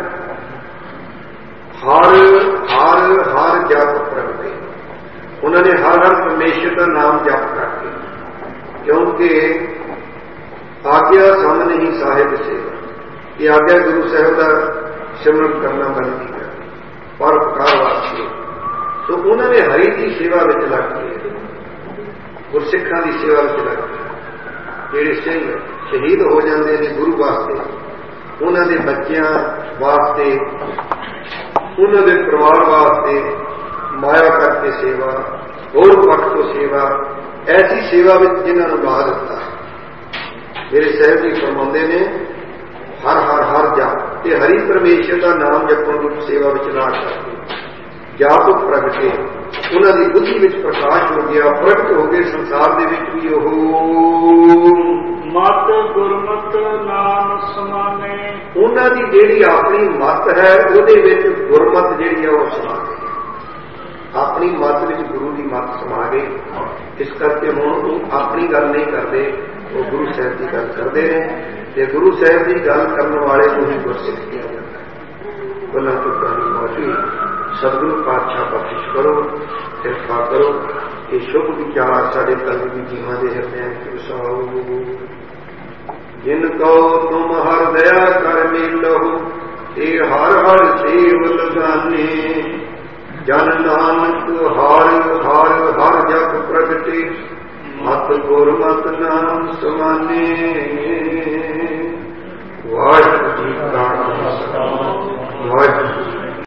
ਹਰ ਹਰ ਹਰ ਜਪ ਪ੍ਰਗਟੇ। ਉਹਨਾਂ ਨੇ ਹਰ ਹਰ ਪਰਮੇਸ਼ਰ ਦਾ ਨਾਮ ਜਪ ਕਰਕੇ, ਕਿਉਂਕਿ ਆਗਿਆ ਸਾਹਮਣੇ ਹੀ ਸਾਹਿਬ ਸੇਵਾ, ਇਹ ਆਗਿਆ ਗੁਰੂ ਸਾਹਿਬ ਦਾ ਸਿਮਰਨ ਕਰਨਾ ਬਣਦੀ ਹੈ ਪਰਉਪਕਾਰ ਵਾਸਤੇ। ਸੋ ਉਹਨਾਂ ਨੇ ਹਰੀ ਦੀ ਸੇਵਾ ਵਿੱਚ ਲੱਗ ਕੇ, ਗੁਰਸਿੱਖਾਂ ਦੀ ਸੇਵਾ ਵਿੱਚ ਲੱਗ ਕੇ, ਜਿਹੜੇ ਸਿੰਘ ਸ਼ਹੀਦ ਹੋ ਜਾਂਦੇ ਨੇ ਗੁਰੂ ਵਾਸਤੇ, ਉਹਨਾਂ ਦੇ ਬੱਚਿਆਂ ਵਾਸਤੇ, ਉਹਨਾਂ ਦੇ ਪਰਿਵਾਰ ਵਾਸਤੇ ਮਾਇਆ ਕਰਕੇ ਸੇਵਾ, ਹੋਰ ਪੱਖ ਤੋਂ ਸੇਵਾ, ਐਸੀ ਸੇਵਾ ਵਿੱਚ ਜਿਨ੍ਹਾਂ ਨੂੰ ਲਾ ਦਿੱਤਾ। ਮੇਰੇ ਸਾਹਿਬ ਜੀ ਫਰਮਾਉਂਦੇ ਨੇ, ਹਰ ਹਰ ਹਰ ਜਪ ਤੇ ਹਰੀ ਪਰਮੇਸ਼ਰ ਦਾ ਨਾਮ ਜਪਣ ਦੀ ਸੇਵਾ ਵਿੱਚ ਲਾ ਕਰਕੇ ਜਾਪ ਪ੍ਰਗਟੇ, ਉਹਨਾਂ ਦੀ ਬੁੱਧੀ ਵਿੱਚ ਪ੍ਰਕਾਸ਼ ਹੋ ਗਿਆ, ਪ੍ਰਗਟ ਹੋ ਗਏ ਸੰਸਾਰ ਦੇ ਵਿੱਚ ਵੀ ਉਹ ਮਤ ਗੁਰਮਤ ਨਾਮ ਸਮਾਨੇ। ਉਹਨਾਂ ਦੀ ਜਿਹੜੀ ਆਪਣੀ ਮਤ ਹੈ ਉਹਦੇ ਵਿੱਚ ਗੁਰਮਤ ਜਿਹੜੀ ਹੈ ਉਹ ਸਮਾ ਗਈ, ਆਪਣੀ ਮਤ ਵਿੱਚ ਗੁਰੂ ਦੀ ਮਤ ਸਮਾ ਗਈ। ਇਸ ਕਰਕੇ ਹੁਣ ਉਹ ਆਪਣੀ ਗੱਲ ਨਹੀਂ ਕਰਦੇ, ਉਹ ਗੁਰੂ ਸਾਹਿਬ ਦੀ ਗੱਲ ਕਰਦੇ ਨੇ, ਤੇ ਗੁਰੂ ਸਾਹਿਬ ਦੀ ਗੱਲ ਕਰਨ ਵਾਲੇ ਨੂੰ ਹੀ ਗੁਰਸਿੱਖ ਕਿਹਾ ਜਾਂਦਾ ਹੈ। ਗੱਲਾਂ ਚੁੱਕਾਂ ਦੀ ਮੌਜੂਦ ਸਤਿਗੁਰੂ ਪਾਤਸ਼ਾਹ ਬਖਸ਼ਿਸ਼ ਕਰੋ, ਕਿਰਪਾ ਕਰੋ। ਇਹ ਸ਼ੁਭ ਵਿਚਾਰ ਸਾਡੇ ਕਲਯੁਗੀ ਜੀਵਾਂ ਦੇ ਹਿਰਦਿਆਂ ਵਿੱਚ ਵਸਾਓ। ਜਿਨ ਕੋ ਤੁਮ ਹਰ ਦਇਆ ਕਰ ਮਿਲੋ, ਇਹ ਹਰ ਹਰ ਸੇਵ ਲਗਾਨੇ। ਜਨ ਨਾਨਕ ਹਰ ਹਰ ਹਰ ਜਪ ਪ੍ਰਗਟੇ, ਮਤ ਗੁਰ ਮਤ ਨਾਮ ਸਮਾਨੇ।